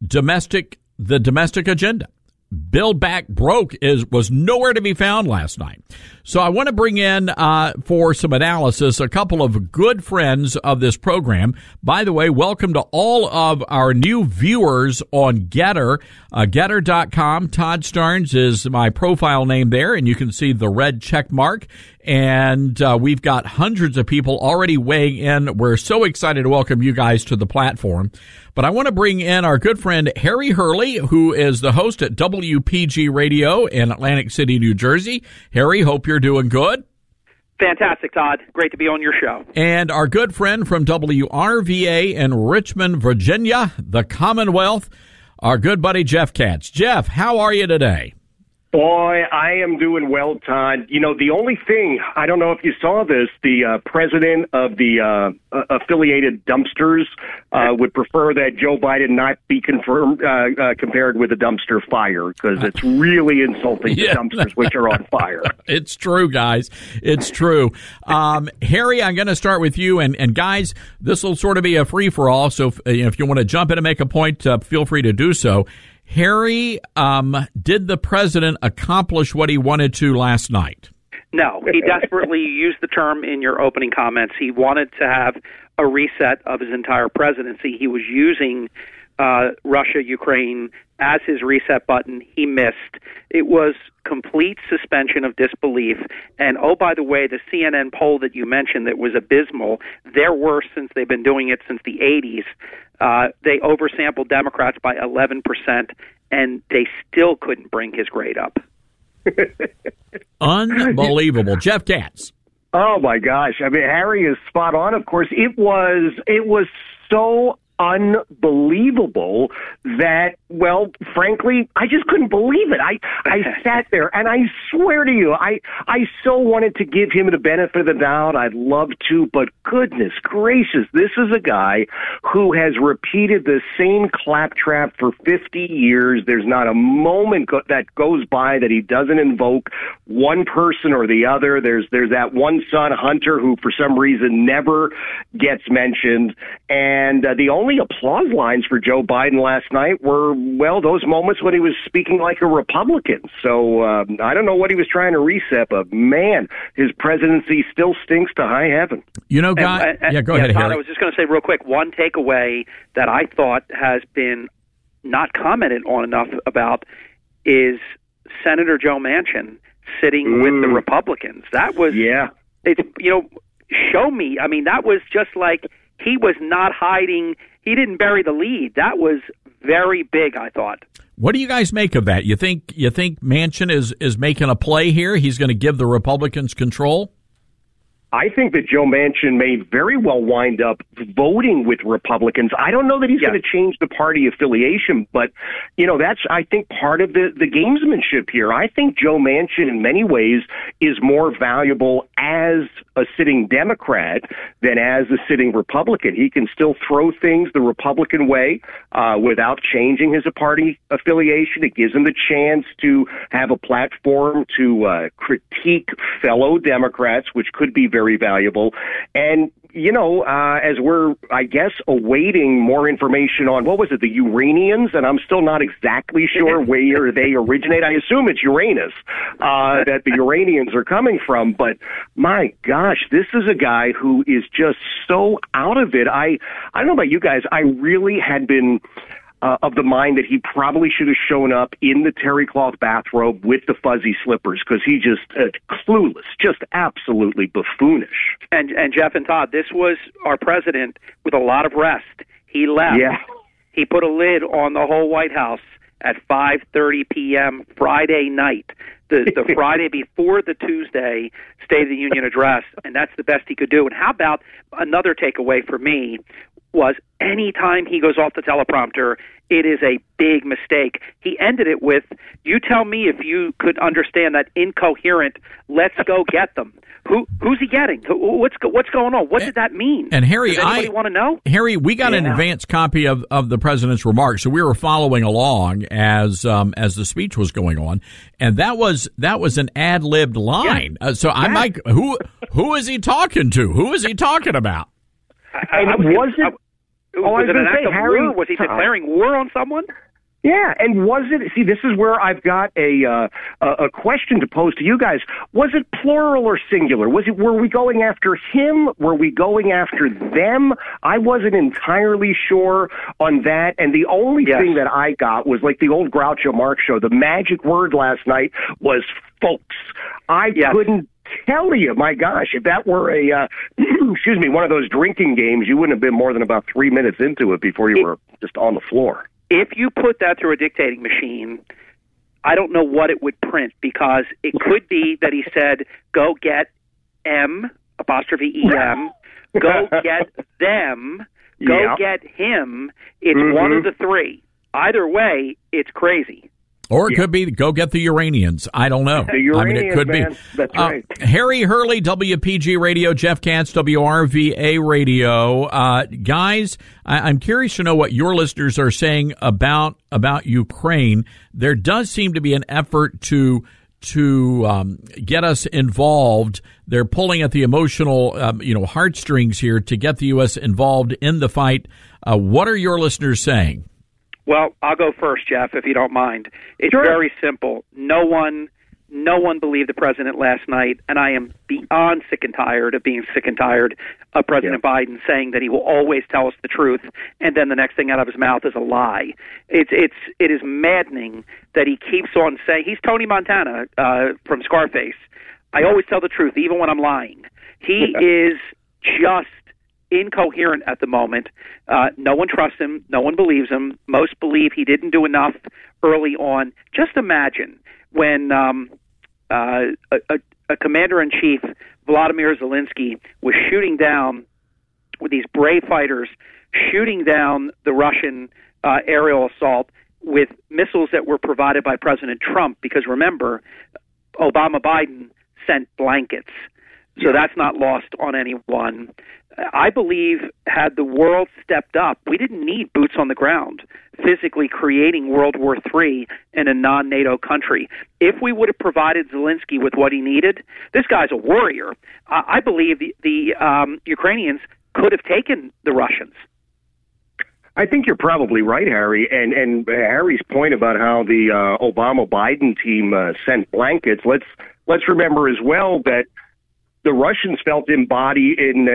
Speaker 4: the domestic agenda. Build Back Broke was nowhere to be found last night. So I want to bring in for some analysis a couple of good friends of this program. By the way, welcome to all of our new viewers on Getter. Getter.com. Todd Starnes is my profile name there, and you can see the red check mark. And we've got hundreds of people already weighing in. We're so excited to welcome you guys to the platform. But I want to bring in our good friend Harry Hurley, who is the host at WPG Radio in Atlantic City, New Jersey. Harry, hope you're doing good.
Speaker 11: Fantastic, Todd. Great to be on your show.
Speaker 4: And our good friend from WRVA in Richmond, Virginia, the Commonwealth, our good buddy Jeff Katz. Jeff, how are you today?
Speaker 23: Boy, I am doing well, Todd. You know, the only thing, I don't know if you saw this, the president of the affiliated dumpsters would prefer that Joe Biden not be compared with a dumpster fire, because it's really insulting to dumpsters which are on fire.
Speaker 4: It's true, guys. It's true. Harry, I'm going to start with you. And guys, this will sort of be a free-for-all, so if you want to jump in and make a point, feel free to do so. Harry, did the president accomplish what he wanted to last night?
Speaker 11: No, he desperately used the term in your opening comments. He wanted to have a reset of his entire presidency. He was using Russia, Ukraine as his reset button. He missed. It was complete suspension of disbelief. And, oh, by the way, the CNN poll that you mentioned that was abysmal, they're worse since they've been doing it since the 80s. They oversampled Democrats by 11%, and they still couldn't bring his grade up.
Speaker 4: Unbelievable. Jeff Katz.
Speaker 23: Oh, my gosh. I mean, Harry is spot on, of course. It was so unbelievable that, well, frankly, I just couldn't believe it. I sat there, and I swear to you, I so wanted to give him the benefit of the doubt. I'd love to, but goodness gracious, this is a guy who has repeated the same claptrap for 50 years. There's not a moment that goes by that he doesn't invoke one person or the other. There's that one son, Hunter, who for some reason never gets mentioned, and the only applause lines for Joe Biden last night were, well, those moments when he was speaking like a Republican. So I don't know what he was trying to reset, but man, his presidency still stinks to high heaven.
Speaker 4: You know, guy, go ahead,
Speaker 11: Todd,
Speaker 4: Harry.
Speaker 11: I was just going to say real quick, one takeaway that I thought has been not commented on enough about is Senator Joe Manchin sitting with the Republicans. That was, show me. I mean, that was just like he was not hiding. He didn't bury the lead. That was very big, I thought.
Speaker 4: What do you guys make of that? You think Manchin is making a play here? He's going to give the Republicans control?
Speaker 23: I think that Joe Manchin may very well wind up voting with Republicans. I don't know that he's going to change the party affiliation, but, you know, that's, I think, part of the gamesmanship here. I think Joe Manchin, in many ways, is more valuable as a sitting Democrat than as a sitting Republican. He can still throw things the Republican way without changing his party affiliation. It gives him the chance to have a platform to critique fellow Democrats, which could be very valuable. And, you know, as we're, I guess, awaiting more information on, what was it, the Uranians? And I'm still not exactly sure where they originate. I assume it's Uranus that the Uranians are coming from. But, my gosh, this is a guy who is just so out of it. I don't know about you guys. I really had been of the mind that he probably should have shown up in the terry cloth bathrobe with the fuzzy slippers, because he just clueless, just absolutely buffoonish.
Speaker 11: And Jeff and Todd, this was our president with a lot of rest. He left.
Speaker 23: Yeah.
Speaker 11: He put a lid on the whole White House at 5:30 p.m. Friday night, the Friday before the Tuesday State of the Union address, and that's the best he could do. And how about another takeaway for me? was anytime he goes off the teleprompter, it is a big mistake. He ended it with, you tell me if you could understand that incoherent, let's go get them. Who's he getting? What's going on? What did that mean?
Speaker 4: And Harry,
Speaker 11: does anybody want to know?
Speaker 4: Harry, we got an advance copy of the president's remarks, so we were following along as the speech was going on, and that was an ad-libbed line.
Speaker 11: Yeah.
Speaker 4: So I'm like, who is he talking to? Who is he talking about?
Speaker 11: Was it an act of war? Was he declaring war on someone?
Speaker 23: Yeah, and was it? See, this is where I've got a question to pose to you guys. Was it plural or singular? Were we going after him? Were we going after them? I wasn't entirely sure on that. And the only thing that I got was like the old Groucho Marx show. The magic word last night was folks. I couldn't tell you, my gosh, if that were a, excuse me, one of those drinking games, you wouldn't have been more than about 3 minutes into it before you were just on the floor.
Speaker 11: If you put that through a dictating machine, I don't know what it would print, because it could be that he said, go get M, apostrophe E-M, go get them, go get him. It's one of the three. Either way, it's crazy.
Speaker 4: Or it could be go get the Uranians. I don't know.
Speaker 23: The Uranians,
Speaker 4: I mean, it could
Speaker 23: man.
Speaker 4: be.
Speaker 23: That's right.
Speaker 4: Harry Hurley, WPG Radio, Jeff Katz, WRVA Radio. Guys, I'm curious to know what your listeners are saying about Ukraine. There does seem to be an effort to get us involved. They're pulling at the emotional, heartstrings here to get the U.S. involved in the fight. What are your listeners saying?
Speaker 11: Well, I'll go first, Jeff, if you don't mind. It's very simple. No one believed the president last night, and I am beyond sick and tired of being sick and tired of President Biden saying that he will always tell us the truth, and then the next thing out of his mouth is a lie. It is maddening that he keeps on saying he's Tony Montana from Scarface. I always tell the truth, even when I'm lying. He is just incoherent at the moment. No one trusts him. No one believes him. Most believe he didn't do enough early on. Just imagine when a commander-in-chief, Vladimir Zelensky, was shooting down with these brave fighters, shooting down the Russian aerial assault with missiles that were provided by President Trump, because remember, Obama-Biden sent blankets. So that's not lost on anyone. I believe had the world stepped up, we didn't need boots on the ground physically creating World War III in a non-NATO country. If we would have provided Zelensky with what he needed, this guy's a warrior. I believe the Ukrainians could have taken the Russians.
Speaker 23: I think you're probably right, Harry. And Harry's point about how the Obama-Biden team sent blankets, let's remember as well that the Russians felt emboldened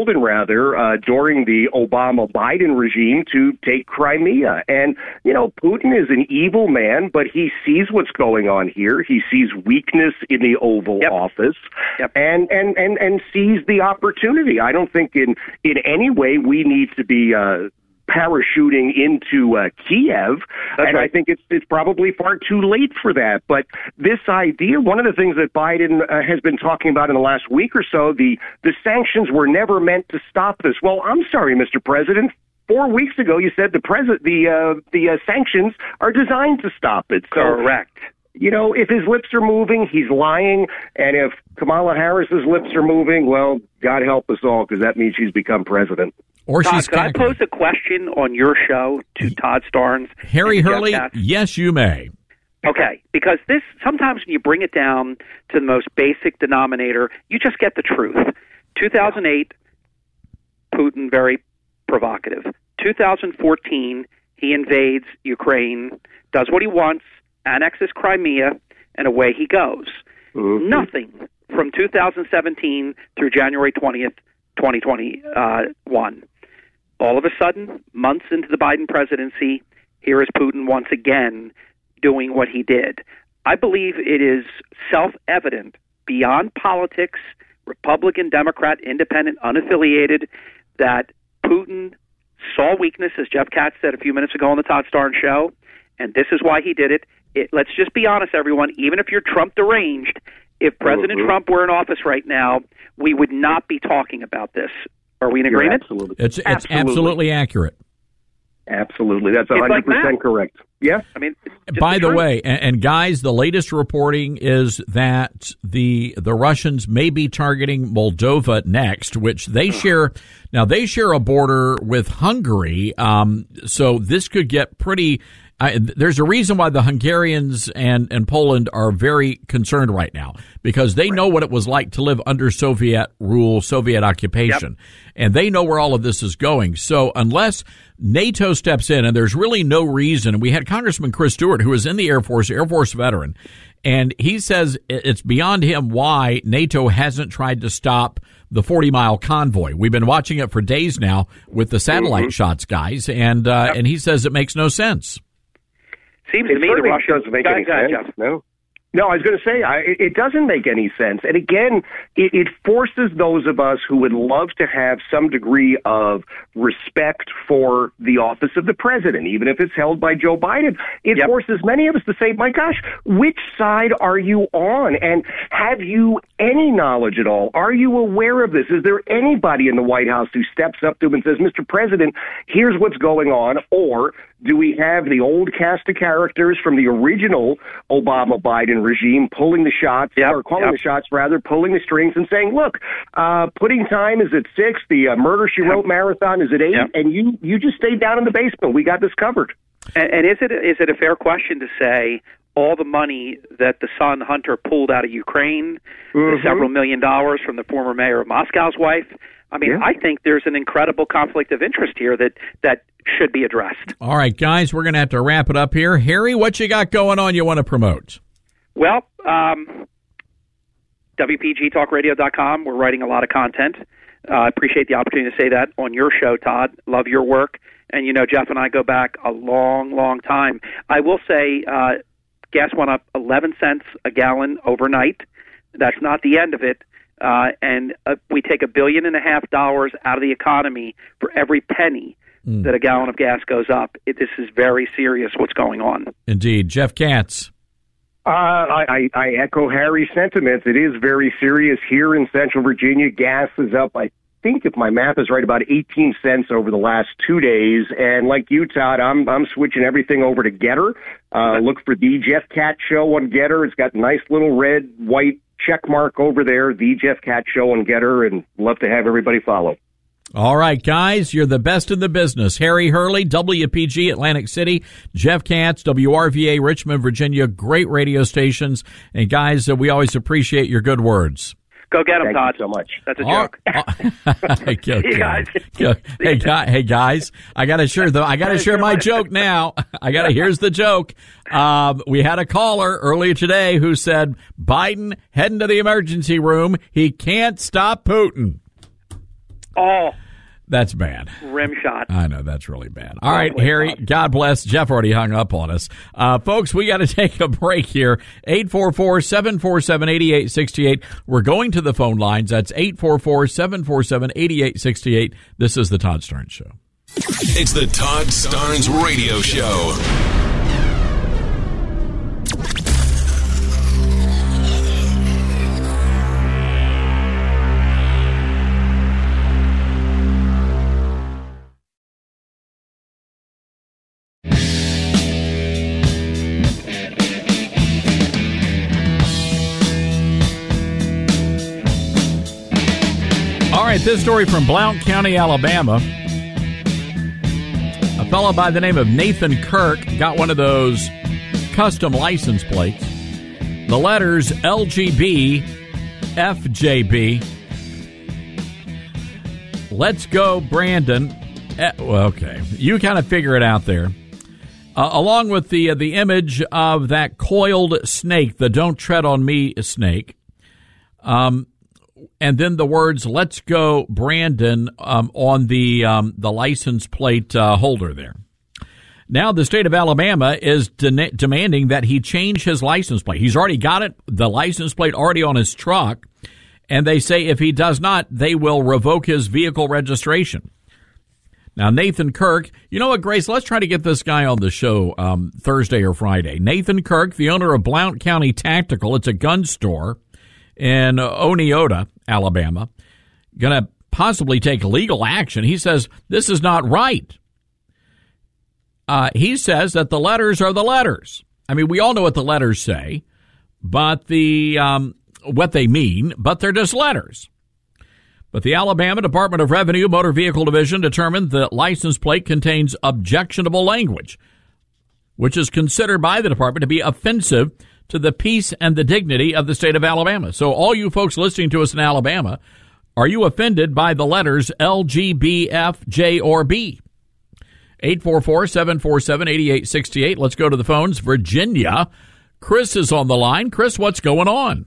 Speaker 23: during the Obama-Biden regime to take Crimea. And, Putin is an evil man, but he sees what's going on here. He sees weakness in the Oval Office and sees the opportunity. I don't think in any way we need to be parachuting into Kiev, and I think it's probably far too late for that. But this idea, one of the things that Biden has been talking about in the last week or so, the sanctions were never meant to stop this. Well, I'm sorry, Mr. President. 4 weeks ago, you said the sanctions are designed to stop it. So,
Speaker 11: correct.
Speaker 23: If his lips are moving, he's lying. And if Kamala Harris's lips are moving, well, God help us all, because that means she's become president.
Speaker 4: Or
Speaker 11: Todd,
Speaker 4: she's
Speaker 11: could I pose a question on your show to Todd Starnes?
Speaker 4: Harry Hurley, yes, you may.
Speaker 11: Okay, because this, sometimes when you bring it down to the most basic denominator, you just get the truth. 2008, Putin, very provocative. 2014, he invades Ukraine, does what he wants, annexes Crimea, and away he goes. Mm-hmm. Nothing from 2017 through January 20th, 2021. All of a sudden, months into the Biden presidency, here is Putin once again doing what he did. I believe it is self-evident beyond politics, Republican, Democrat, independent, unaffiliated, that Putin saw weakness, as Jeff Katz said a few minutes ago on the Todd Starnes show, and this is why he did it. Let's just be honest, everyone, even if you're Trump deranged, if President Trump were in office right now, we would not be talking about this. Are we in agreement?
Speaker 23: Absolutely.
Speaker 4: It's absolutely accurate.
Speaker 23: Absolutely. That's 100%
Speaker 11: like
Speaker 23: correct. Yeah.
Speaker 11: I mean,
Speaker 4: by the way, and guys, the latest reporting is that the Russians may be targeting Moldova next, which they share. Now they share a border with Hungary, so this could get pretty. There's a reason why the Hungarians and Poland are very concerned right now, because they know what it was like to live under Soviet rule, Soviet occupation, and they know where all of this is going. So unless NATO steps in, and there's really no reason, we had Congressman Chris Stewart, who was in the Air Force veteran, and he says it's beyond him why NATO hasn't tried to stop the 40-mile convoy. We've been watching it for days now with the satellite shots, guys, and he says it makes no sense.
Speaker 11: Seems to me the Russians
Speaker 23: doesn't make any sense. No, I was going to say, it doesn't make any sense. And again, it forces those of us who would love to have some degree of respect for the office of the president, even if it's held by Joe Biden. It forces many of us to say, my gosh, which side are you on? And have you any knowledge at all? Are you aware of this? Is there anybody in the White House who steps up to him and says, Mr. President, here's what's going on? Or do we have the old cast of characters from the original Obama-Biden regime pulling the shots, or calling the shots, rather, pulling the strings and saying, look, putting time is at 6, the Murder, She Wrote marathon is at 8, and you just stay down in the basement. We got this covered.
Speaker 11: And is it a fair question to say all the money that the son Hunter pulled out of Ukraine, the several $1 million from the former mayor of Moscow's wife, I mean, I think there's an incredible conflict of interest here that should be addressed.
Speaker 4: All right, guys, we're going to have to wrap it up here. Harry, what you got going on you want to promote?
Speaker 11: Well, WPGTalkRadio.com. We're writing a lot of content. I appreciate the opportunity to say that on your show, Todd. Love your work. And, you know, Jeff and I go back a long, long time. I will say gas went up 11 cents a gallon overnight. That's not the end of it. And we take $1.5 billion out of the economy for every penny that a gallon of gas goes up. This is very serious what's going on.
Speaker 4: Indeed. Jeff Katz.
Speaker 23: I echo Harry's sentiments. It is very serious here in Central Virginia. Gas is up, I think, if my math is right, about 18 cents over the last 2 days. And like you, Todd, I'm switching everything over to Getter. Look for the Jeff Katz Show on Getter. It's got a nice little red, white check mark over there, the Jeff Katz Show on Getter, and love to have everybody follow.
Speaker 4: All right, guys, you're the best in the business. Harry Hurley, WPG Atlantic City, Jeff Katz, WRVA Richmond, Virginia, great radio stations. And guys, we always appreciate your good words.
Speaker 11: Go get them, Todd.
Speaker 23: Thank you so much.
Speaker 11: That's a joke.
Speaker 4: Hey guys, I got to share my joke now. Here's the joke. We had a caller earlier today who said Biden heading to the emergency room. He can't stop Putin.
Speaker 11: Oh,
Speaker 4: that's bad.
Speaker 11: Rim shot.
Speaker 4: I know, that's really bad. All right, Harry, God bless. Jeff already hung up on us. Folks, we got to take a break here. 844-747-8868. We're going to the phone lines. That's 844-747-8868. This is the Todd Starnes Show.
Speaker 2: It's the Todd Starnes Radio Show.
Speaker 4: All right, this story from Blount County, Alabama. A fellow by the name of Nathan Kirk got one of those custom license plates. The letters LGB, FJB. Let's go, Brandon. Okay, you kind of figure it out there. Along with the image of that coiled snake, the "Don't Tread on Me" snake. And then the words "Let's go, Brandon" on the license plate holder there. Now the state of Alabama is demanding that he change his license plate. He's already got it, the license plate already on his truck, and they say if he does not, they will revoke his vehicle registration. Now, Nathan Kirk, you know what, Grace? Let's try to get this guy on the show Thursday or Friday. Nathan Kirk, the owner of Blount County Tactical. It's a gun store in Oneota, Alabama. Going to possibly take legal action. He says this is not right. He says that the letters are the letters. I mean, we all know what the letters say, but what they mean, but they're just letters. But the Alabama Department of Revenue Motor Vehicle Division determined the license plate contains objectionable language, which is considered by the department to be offensive to the peace and the dignity of the state of Alabama. So all you folks listening to us in Alabama, are you offended by the letters L, G, B, F, J, or B? 844-747-8868. Let's go to the phones. Virginia. Chris is on the line. Chris, what's going on?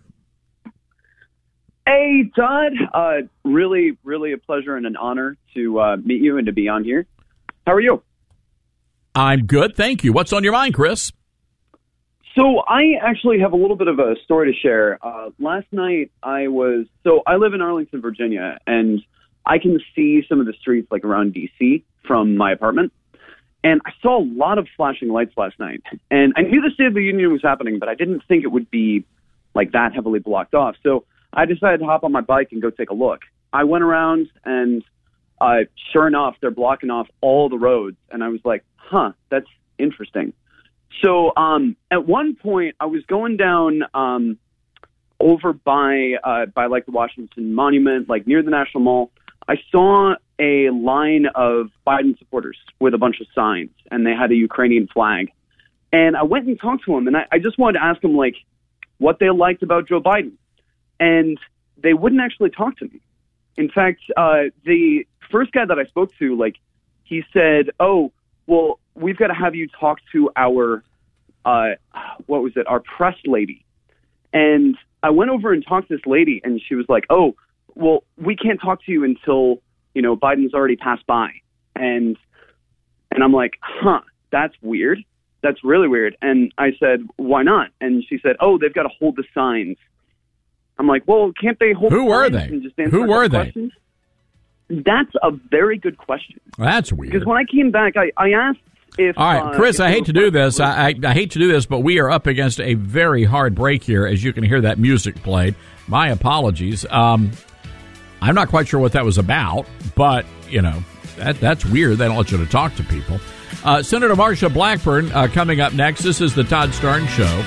Speaker 12: Hey, Todd. Really a pleasure and an honor to meet you and to be on here. How are you?
Speaker 4: I'm good, thank you. What's on your mind, Chris?
Speaker 12: So I actually have a little bit of a story to share. Last night I live in Arlington, Virginia, and I can see some of the streets like around D.C. from my apartment. And I saw a lot of flashing lights last night. And I knew the State of the Union was happening, but I didn't think it would be like that heavily blocked off. So I decided to hop on my bike and go take a look. I went around and sure enough, they're blocking off all the roads. And I was like, that's interesting. So at one point I was going down over by like the Washington Monument, like near the National Mall. I saw a line of Biden supporters with a bunch of signs, and they had a Ukrainian flag. And I went and talked to them, and I just wanted to ask them, like, what they liked about Joe Biden. And they wouldn't actually talk to me. In fact, the first guy that I spoke to, like, he said, oh, well, we've got to have you talk to our, our press lady. And I went over and talked to this lady, and she was like, oh, well, we can't talk to you until, Biden's already passed by. And I'm like, that's weird. That's really weird. And I said, why not? And she said, oh, they've got to hold the signs. I'm like, well, can't they hold the signs?
Speaker 4: Who were they?
Speaker 12: And just answer
Speaker 4: Who were they?
Speaker 12: questions? That's a very good question.
Speaker 4: That's weird.
Speaker 12: Because when I came back, I asked if...
Speaker 4: All right, Chris, I hate to do this. I hate to do this, but we are up against a very hard break here, as you can hear that music played. My apologies. I'm not quite sure what that was about, but, that's weird. They don't let you to talk to people. Senator Marsha Blackburn coming up next. This is the Todd Starnes Show.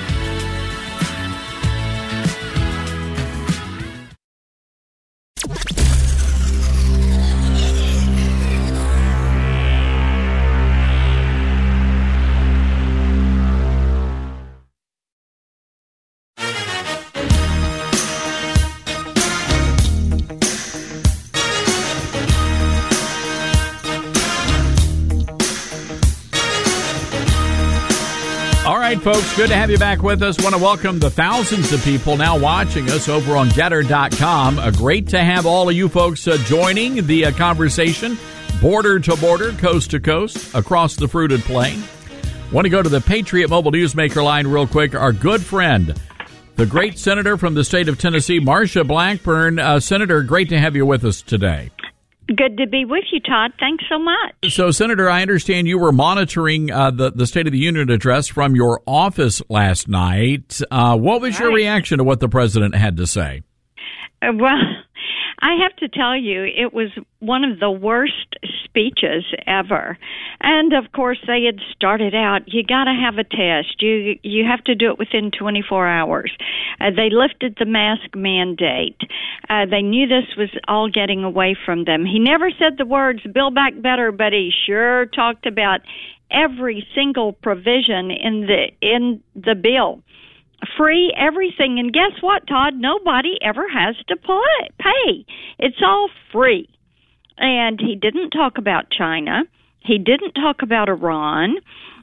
Speaker 4: Folks, good to have you back with us. Want to welcome the thousands of people now watching us over on Getter.com. Great to have all of you folks joining the conversation, border to border, coast to coast, across the fruited plain. Want to go to the Patriot Mobile Newsmaker line real quick. Our good friend, the great senator from the state of Tennessee, Marsha Blackburn. Senator, great to have you with us today.
Speaker 13: Good to be with you, Todd. Thanks so much.
Speaker 4: So, Senator, I understand you were monitoring the State of the Union address from your office last night. What was your reaction to what the president had to say?
Speaker 13: Well, I have to tell you, it was one of the worst speeches ever. And, of course, they had started out, you got to have a test. You have to do it within 24 hours. They lifted the mask mandate. They knew this was all getting away from them. He never said the words, Build Back Better, but he sure talked about every single provision in the bill. Free everything. And guess what, Todd? Nobody ever has to pay. It's all free. And he didn't talk about China. He didn't talk about Iran.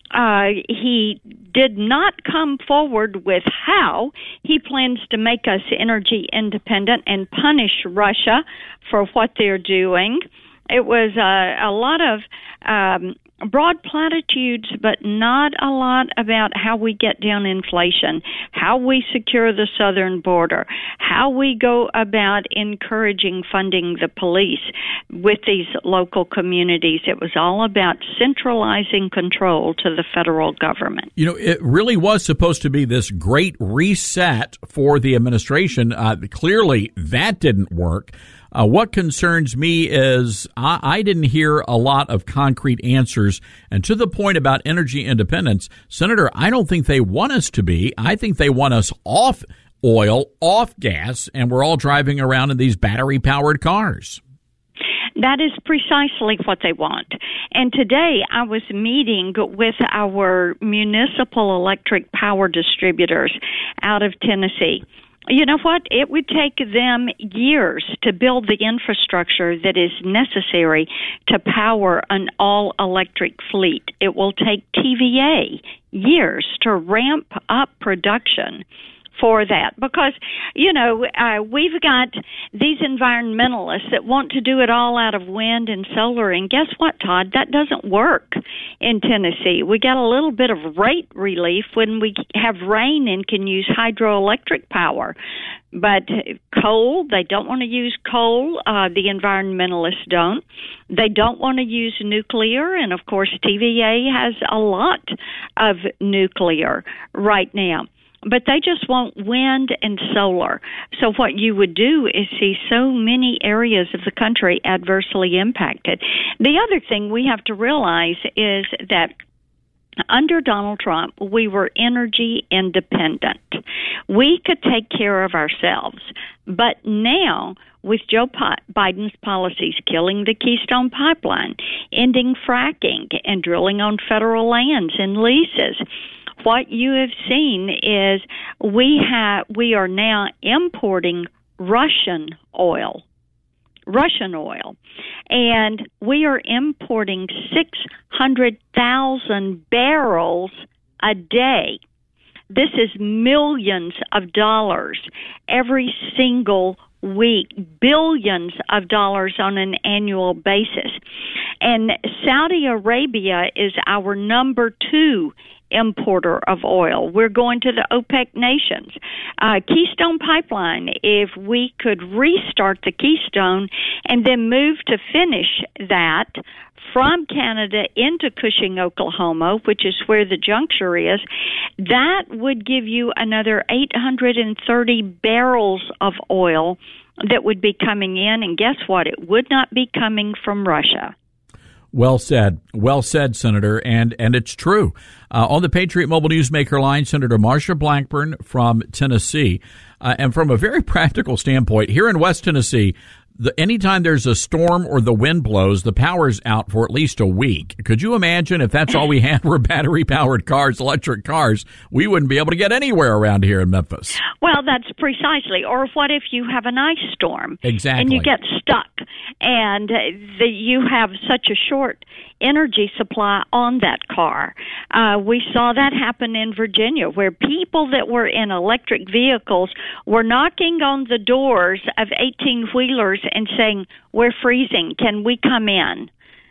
Speaker 13: He did not come forward with how he plans to make us energy independent and punish Russia for what they're doing. It was a lot of broad platitudes, but not a lot about how we get down inflation, how we secure the southern border, how we go about encouraging funding the police with these local communities. It was all about centralizing control to the federal government.
Speaker 4: It really was supposed to be this great reset for the administration. Clearly, that didn't work. What concerns me is I didn't hear a lot of concrete answers. And to the point about energy independence, Senator, I don't think they want us to be. I think they want us off oil, off gas, and we're all driving around in these battery-powered cars.
Speaker 13: That is precisely what they want. And today I was meeting with our municipal electric power distributors out of Tennessee. You know what? It would take them years to build the infrastructure that is necessary to power an all-electric fleet. It will take TVA years to ramp up production for that, because, we've got these environmentalists that want to do it all out of wind and solar, and guess what, Todd? That doesn't work in Tennessee. We got a little bit of rate relief when we have rain and can use hydroelectric power. But coal, they don't want to use coal. The environmentalists don't. They don't want to use nuclear, and of course TVA has a lot of nuclear right now. But they just want wind and solar. So what you would do is see so many areas of the country adversely impacted. The other thing we have to realize is that under Donald Trump, we were energy independent. We could take care of ourselves. But now, with Joe Biden's policies killing the Keystone Pipeline, ending fracking, and drilling on federal lands and leases, what you have seen is we are now importing Russian oil, and we are importing 600,000 barrels a day. This is millions of dollars every single week, billions of dollars on an annual basis. And Saudi Arabia is our number 2 importer of oil. We're going to the OPEC nations. Keystone Pipeline, if we could restart the Keystone and then move to finish that from Canada into Cushing, Oklahoma, which is where the juncture is, that would give you another 830 barrels of oil that would be coming in, and guess what? It would not be coming from Russia.
Speaker 4: Well said, Senator, and it's true. On the Patriot Mobile Newsmaker line, Senator Marsha Blackburn from Tennessee. And from a very practical standpoint, here in West Tennessee, anytime there's a storm or the wind blows, the power's out for at least a week. Could you imagine if that's all we had were battery-powered cars, electric cars? We wouldn't be able to get anywhere around here in Memphis.
Speaker 13: Well, that's precisely. Or what if you have an ice storm?
Speaker 4: Exactly.
Speaker 13: And you get stuck, and you have such a short energy supply on that car. We saw that happen in Virginia, where people that were in electric vehicles were knocking on the doors of 18-wheelers and saying, "We're freezing. Can we come in?"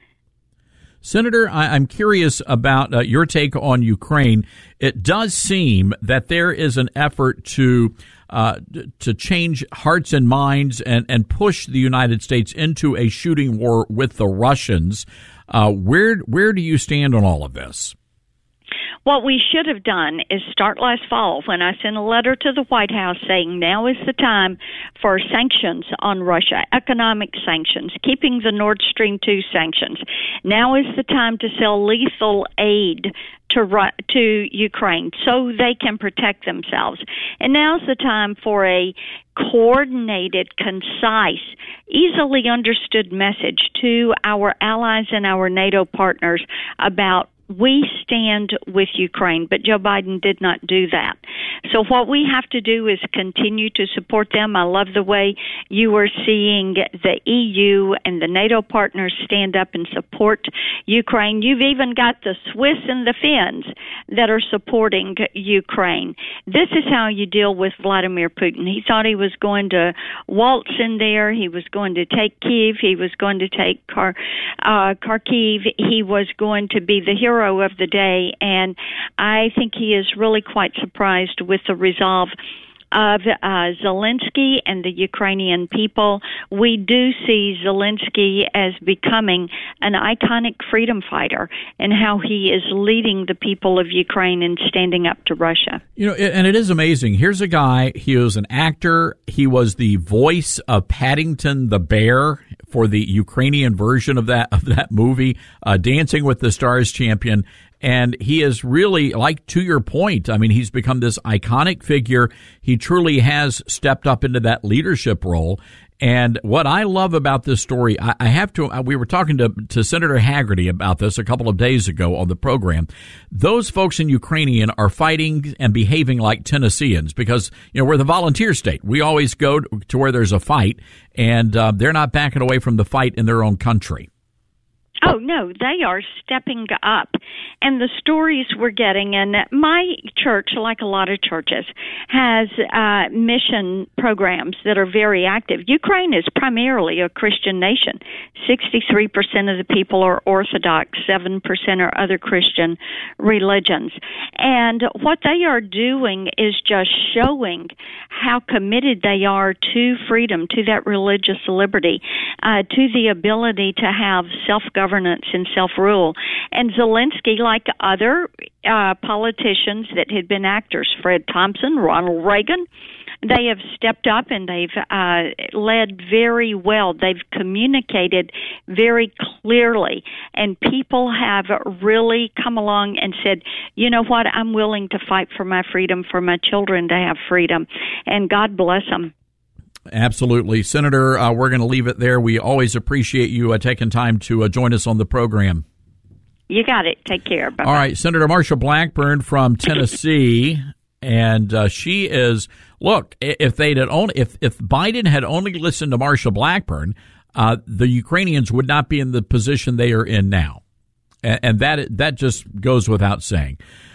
Speaker 4: Senator, I'm curious about your take on Ukraine. It does seem that there is an effort to change hearts and minds and push the United States into a shooting war with the Russians. Where do you stand on all of this?
Speaker 13: What we should have done is start last fall when I sent a letter to the White House saying now is the time for sanctions on Russia, economic sanctions, keeping the Nord Stream 2 sanctions. Now is the time to sell lethal aid to Ukraine so they can protect themselves. And now's the time for a coordinated, concise, easily understood message to our allies and our NATO partners about we stand with Ukraine, but Joe Biden did not do that. So what we have to do is continue to support them. I love the way you are seeing the EU and the NATO partners stand up and support Ukraine. You've even got the Swiss and the Finns that are supporting Ukraine. This is how you deal with Vladimir Putin. He thought he was going to waltz in there. He was going to take Kyiv. He was going to take Kharkiv. He was going to be the hero of the day, and I think he is really quite surprised with the resolve of Zelensky and the Ukrainian people. We do see Zelensky as becoming an iconic freedom fighter and how he is leading the people of Ukraine and standing up to Russia.
Speaker 4: You know, and it is amazing. Here's a guy, he was an actor. He was the voice of Paddington the Bear for the Ukrainian version of that movie, Dancing with the Stars champion. And he is really, like, to your point, I mean, he's become this iconic figure. He truly has stepped up into that leadership role. And what I love about this story, I have to, we were talking to Senator Hagerty about this a couple of days ago on the program. Those folks in Ukraine are fighting and behaving like Tennesseans because, you know, we're the volunteer state. We always go to where there's a fight, and they're not backing away from the fight in their own country.
Speaker 13: Oh, no, they are stepping up. And the stories we're getting, and my church, like a lot of churches, has mission programs that are very active. Ukraine is primarily a Christian nation. 63% of the people are Orthodox, 7% are other Christian religions. And what they are doing is just showing how committed they are to freedom, to that religious liberty, to the ability to have self-governance and self-rule. And Zelensky, like other politicians that had been actors, Fred Thompson, Ronald Reagan, they have stepped up and they've led very well. They've communicated very clearly. And people have really come along and said, you know what, I'm willing to fight for my freedom, for my children to have freedom. And God bless them.
Speaker 4: Absolutely. Senator, we're going to leave it there. We always appreciate you taking time to join us on the program.
Speaker 13: You got it. Take care. Bye-bye.
Speaker 4: All right. Senator Marsha Blackburn from Tennessee. And she is, look, if Biden had only listened to Marsha Blackburn, the Ukrainians would not be in the position they are in now. And that just goes without saying.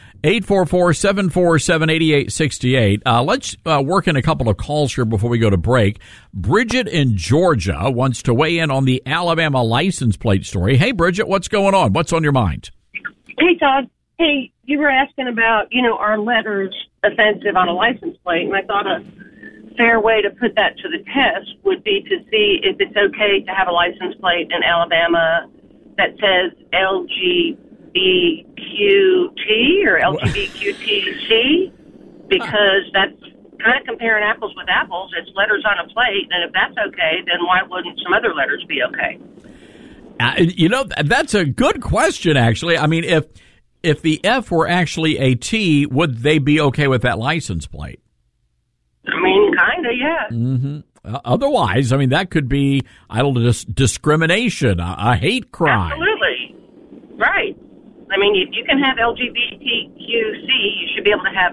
Speaker 4: 844-747-8868. Let's work in a couple of calls here before we go to break. Bridget in Georgia wants to weigh in on the Alabama license plate story. Hey, Bridget, what's going on? What's on your mind?
Speaker 1: Hey, Todd. Hey, you were asking about, are letters offensive on a license plate? And I thought a fair way to put that to the test would be to see if it's okay to have a license plate in Alabama that says LGBTQT or LGBTQTC, because that's kind of comparing apples with apples. It's letters on a plate, and if that's okay, then why wouldn't some other letters be okay?
Speaker 4: That's a good question, actually. I mean, if the F were actually a T, would they be okay with that license plate?
Speaker 1: I mean, kind of, yeah.
Speaker 4: Mm-hmm. Otherwise, I mean, that could be, discrimination, a hate crime.
Speaker 1: Absolutely. Right. I mean, if you can have LGBTQC, you should be able to have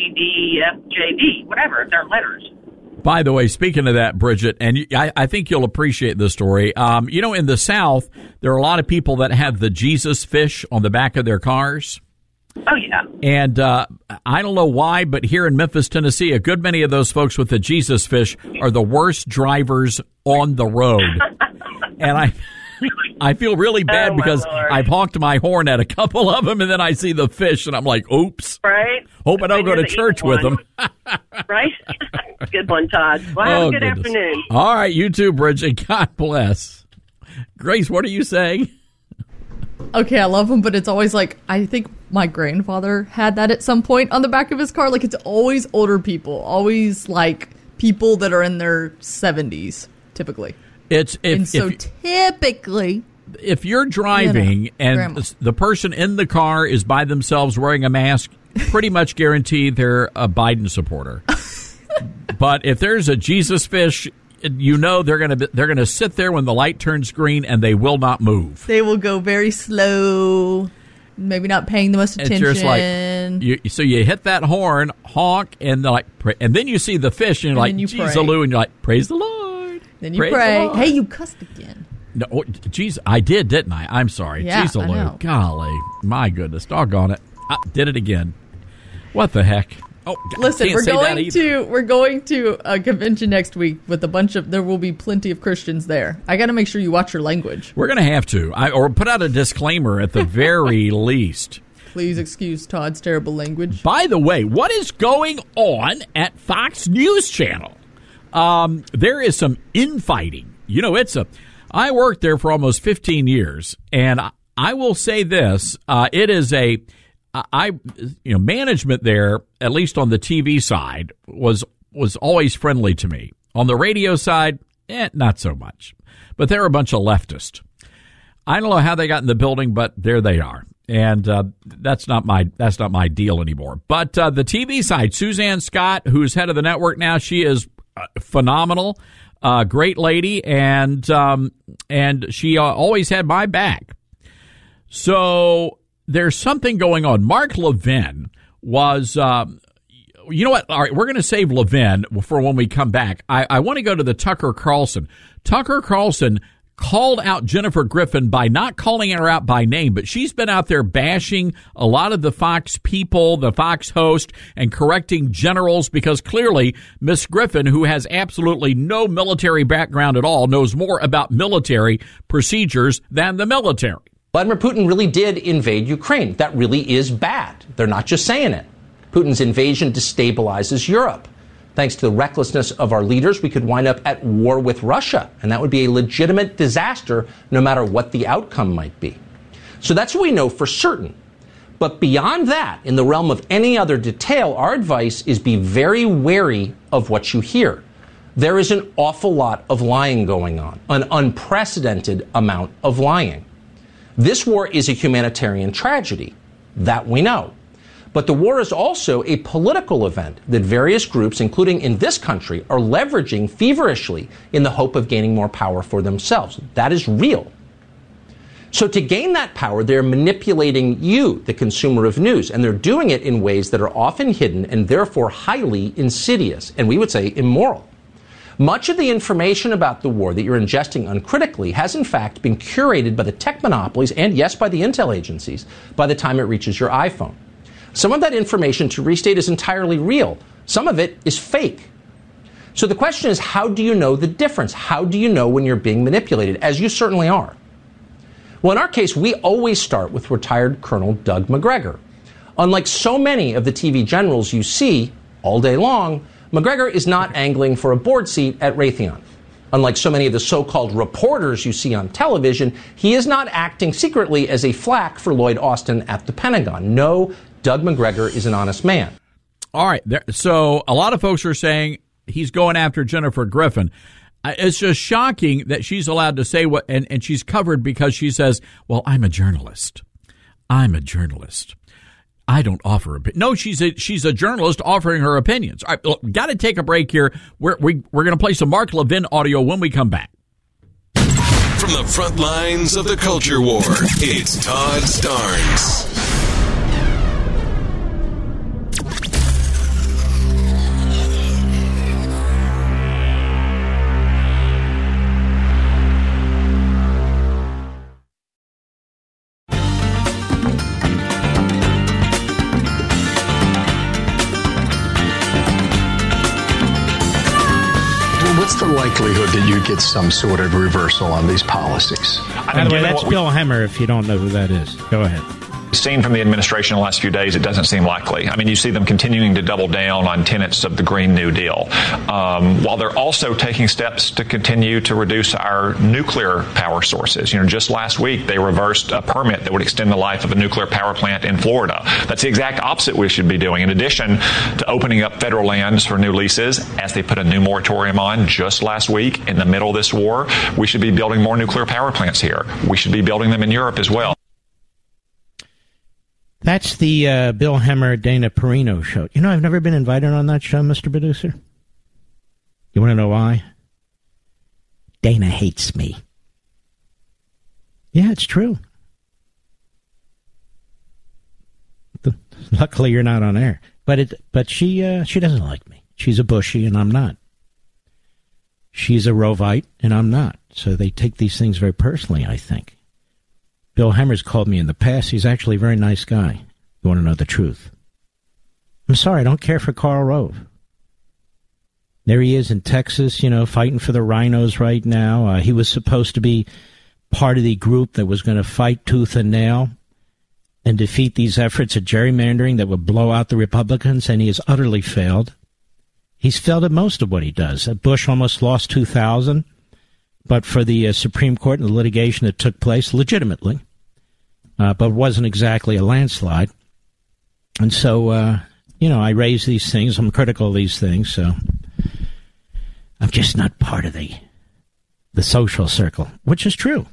Speaker 1: LGBFJD, whatever, they're letters.
Speaker 4: By the way, speaking of that, Bridget, and I think you'll appreciate this story. In the South, there are a lot of people that have the Jesus fish on the back of their cars.
Speaker 1: Oh, yeah.
Speaker 4: And I don't know why, but here in Memphis, Tennessee, a good many of those folks with the Jesus fish are the worst drivers on the road. And I feel really bad because I've honked my horn at a couple of them, and then I see the fish, and I'm like, oops.
Speaker 1: Right.
Speaker 4: Hope I don't go to church with them.
Speaker 1: Right? Good one, Todd. Well, have a good afternoon.
Speaker 4: All right, you too, Bridget. God bless. Grace, what are you saying?
Speaker 7: Okay, I love them, but it's always like, I think my grandfather had that at some point on the back of his car. Like, it's always older people, always like people that are in their 70s, typically. Typically,
Speaker 4: if you're driving and Grandma. The person in the car is by themselves wearing a mask, pretty much guaranteed they're a Biden supporter. But if there's a Jesus fish, they're gonna sit there when the light turns green and they will not move.
Speaker 7: They will go very slow, maybe not paying the most attention.
Speaker 4: It's just like, so you hit that horn, honk, and and then you see the fish and you're like, geez-a-loo, and you're like, praise the Lord.
Speaker 7: Then you pray. Hey, you cussed again.
Speaker 4: No, geez, I did, didn't I? I'm sorry.
Speaker 7: Yeah,
Speaker 4: geez-a-loo. Golly, my goodness, doggone it, I did it again. What the heck? Oh,
Speaker 7: listen, we're going to a convention next week with there will be plenty of Christians there. I got to make sure you watch your language.
Speaker 4: We're going to have to, or put out a disclaimer at the very least.
Speaker 7: Please excuse Todd's terrible language.
Speaker 4: By the way, what is going on at Fox News Channel? There is some infighting. You know, I worked there for almost 15 years, and I will say this: it is management there, at least on the TV side, was always friendly to me. On the radio side, not so much. But they're a bunch of leftists. I don't know how they got in the building, but there they are, and that's not my deal anymore. But the TV side, Suzanne Scott, who's head of the network now, she is phenomenal, great lady, and she always had my back. So there's something going on. Mark Levin was. You know what? All right, we're going to save Levin for when we come back. I want to go to the Tucker Carlson. Tucker Carlson called out Jennifer Griffin by not calling her out by name, but she's been out there bashing a lot of the Fox people, the Fox host, and correcting generals because clearly Miss Griffin, who has absolutely no military background at all, knows more about military procedures than the military.
Speaker 14: Vladimir Putin really did invade Ukraine. That really is bad. They're not just saying it. Putin's invasion destabilizes Europe. Thanks to the recklessness of our leaders, we could wind up at war with Russia, and that would be a legitimate disaster no matter what the outcome might be. So that's what we know for certain. But beyond that, in the realm of any other detail, our advice is be very wary of what you hear. There is an awful lot of lying going on, an unprecedented amount of lying. This war is a humanitarian tragedy. That we know. But the war is also a political event that various groups, including in this country, are leveraging feverishly in the hope of gaining more power for themselves. That is real. So to gain that power, they're manipulating you, the consumer of news, and they're doing it in ways that are often hidden and therefore highly insidious, and we would say immoral. Much of the information about the war that you're ingesting uncritically has in fact been curated by the tech monopolies and, yes, by the intel agencies by the time it reaches your iPhone. Some of that information, to restate, is entirely real. Some of it is fake. So the question is, how do you know the difference? How do you know when you're being manipulated, as you certainly are? Well, in our case, we always start with retired Colonel Doug Macgregor. Unlike so many of the TV generals you see all day long, Macgregor is not angling for a board seat at Raytheon. Unlike so many of the so-called reporters you see on television, he is not acting secretly as a flack for Lloyd Austin at the Pentagon. No, Doug Macgregor is an honest man.
Speaker 4: All right. So a lot of folks are saying he's going after Jennifer Griffin. It's just shocking that she's allowed to say what, and she's covered because she says, well, I'm a journalist. I'm a journalist. I don't offer opinions. No, she's a journalist offering her opinions. All right, look, got to take a break here. We're going to play some Mark Levin audio when we come back.
Speaker 2: From the front lines of the culture war, it's Todd Starnes.
Speaker 15: What's the likelihood that you get some sort of reversal on these policies?
Speaker 16: By the way, that's Bill Hemmer, if you don't know who that is. Go ahead.
Speaker 24: Seen from the administration in the last few days, it doesn't seem likely. I mean, you see them continuing to double down on tenets of the Green New Deal, while they're also taking steps to continue to reduce our nuclear power sources. You know, just last week, they reversed a permit that would extend the life of a nuclear power plant in Florida. That's the exact opposite we should be doing. In addition to opening up federal lands for new leases, as they put a new moratorium on just last week in the middle of this war, we should be building more nuclear power plants here. We should be building them in Europe as well.
Speaker 16: That's the Bill Hemmer, Dana Perino show. You know, I've never been invited on that show, Mr. Producer. You want to know why? Dana hates me. Yeah, it's true. Luckily, you're not on air. But she doesn't like me. She's a Bushy, and I'm not. She's a Rovite, and I'm not. So they take these things very personally, I think. Bill Hemmer's called me in the past. He's actually a very nice guy. You want to know the truth? I'm sorry, I don't care for Karl Rove. There he is in Texas, you know, fighting for the rhinos right now. He was supposed to be part of the group that was going to fight tooth and nail. and defeat these efforts at gerrymandering that would blow out the Republicans, and he has utterly failed. He's failed at most of what he does. Bush almost lost 2000, but for the Supreme Court and the litigation that took place legitimately, but wasn't exactly a landslide. And so, I raise these things. I'm critical of these things, so I'm just not part of the social circle, which is true.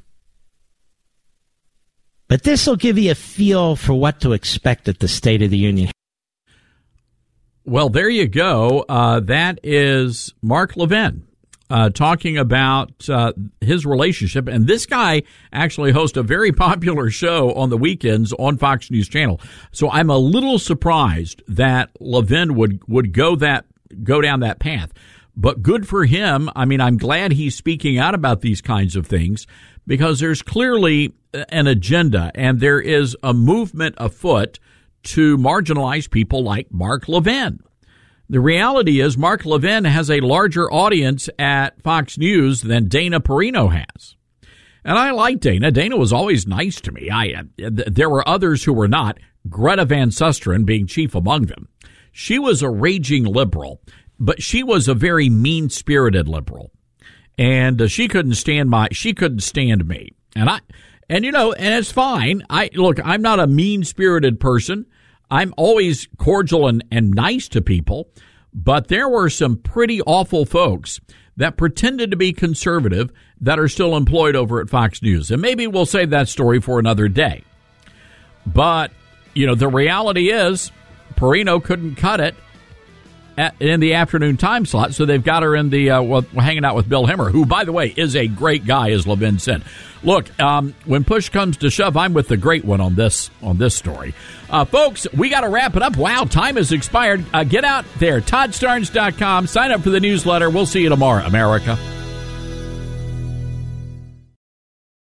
Speaker 16: But this will give you a feel for what to expect at the State of the Union.
Speaker 4: Well, there you go. That is Mark Levin talking about his relationship. And this guy actually hosts a very popular show on the weekends on Fox News Channel. So I'm a little surprised that Levin would go down that path. But good for him. I mean, I'm glad he's speaking out about these kinds of things, because there's clearly an agenda, and there is a movement afoot to marginalize people like Mark Levin. The reality is Mark Levin has a larger audience at Fox News than Dana Perino has. And I like Dana. Dana was always nice to me. There were others who were not, Greta Van Susteren being chief among them. She was a raging liberal, but she was a very mean-spirited liberal. And she couldn't stand me. And it's fine. I'm not a mean-spirited person. I'm always cordial and nice to people, but there were some pretty awful folks that pretended to be conservative that are still employed over at Fox News. And maybe we'll save that story for another day. But, the reality is Perino couldn't cut it in the afternoon time slot, so they've got her in the hanging out with Bill Hemmer, who, by the way, is a great guy, as Levin said. Look, when push comes to shove, I'm with the great one on this story. Folks, we got to wrap it up. Wow, time has expired. Get out there, ToddStarnes.com. Sign up for the newsletter. We'll see you tomorrow, America.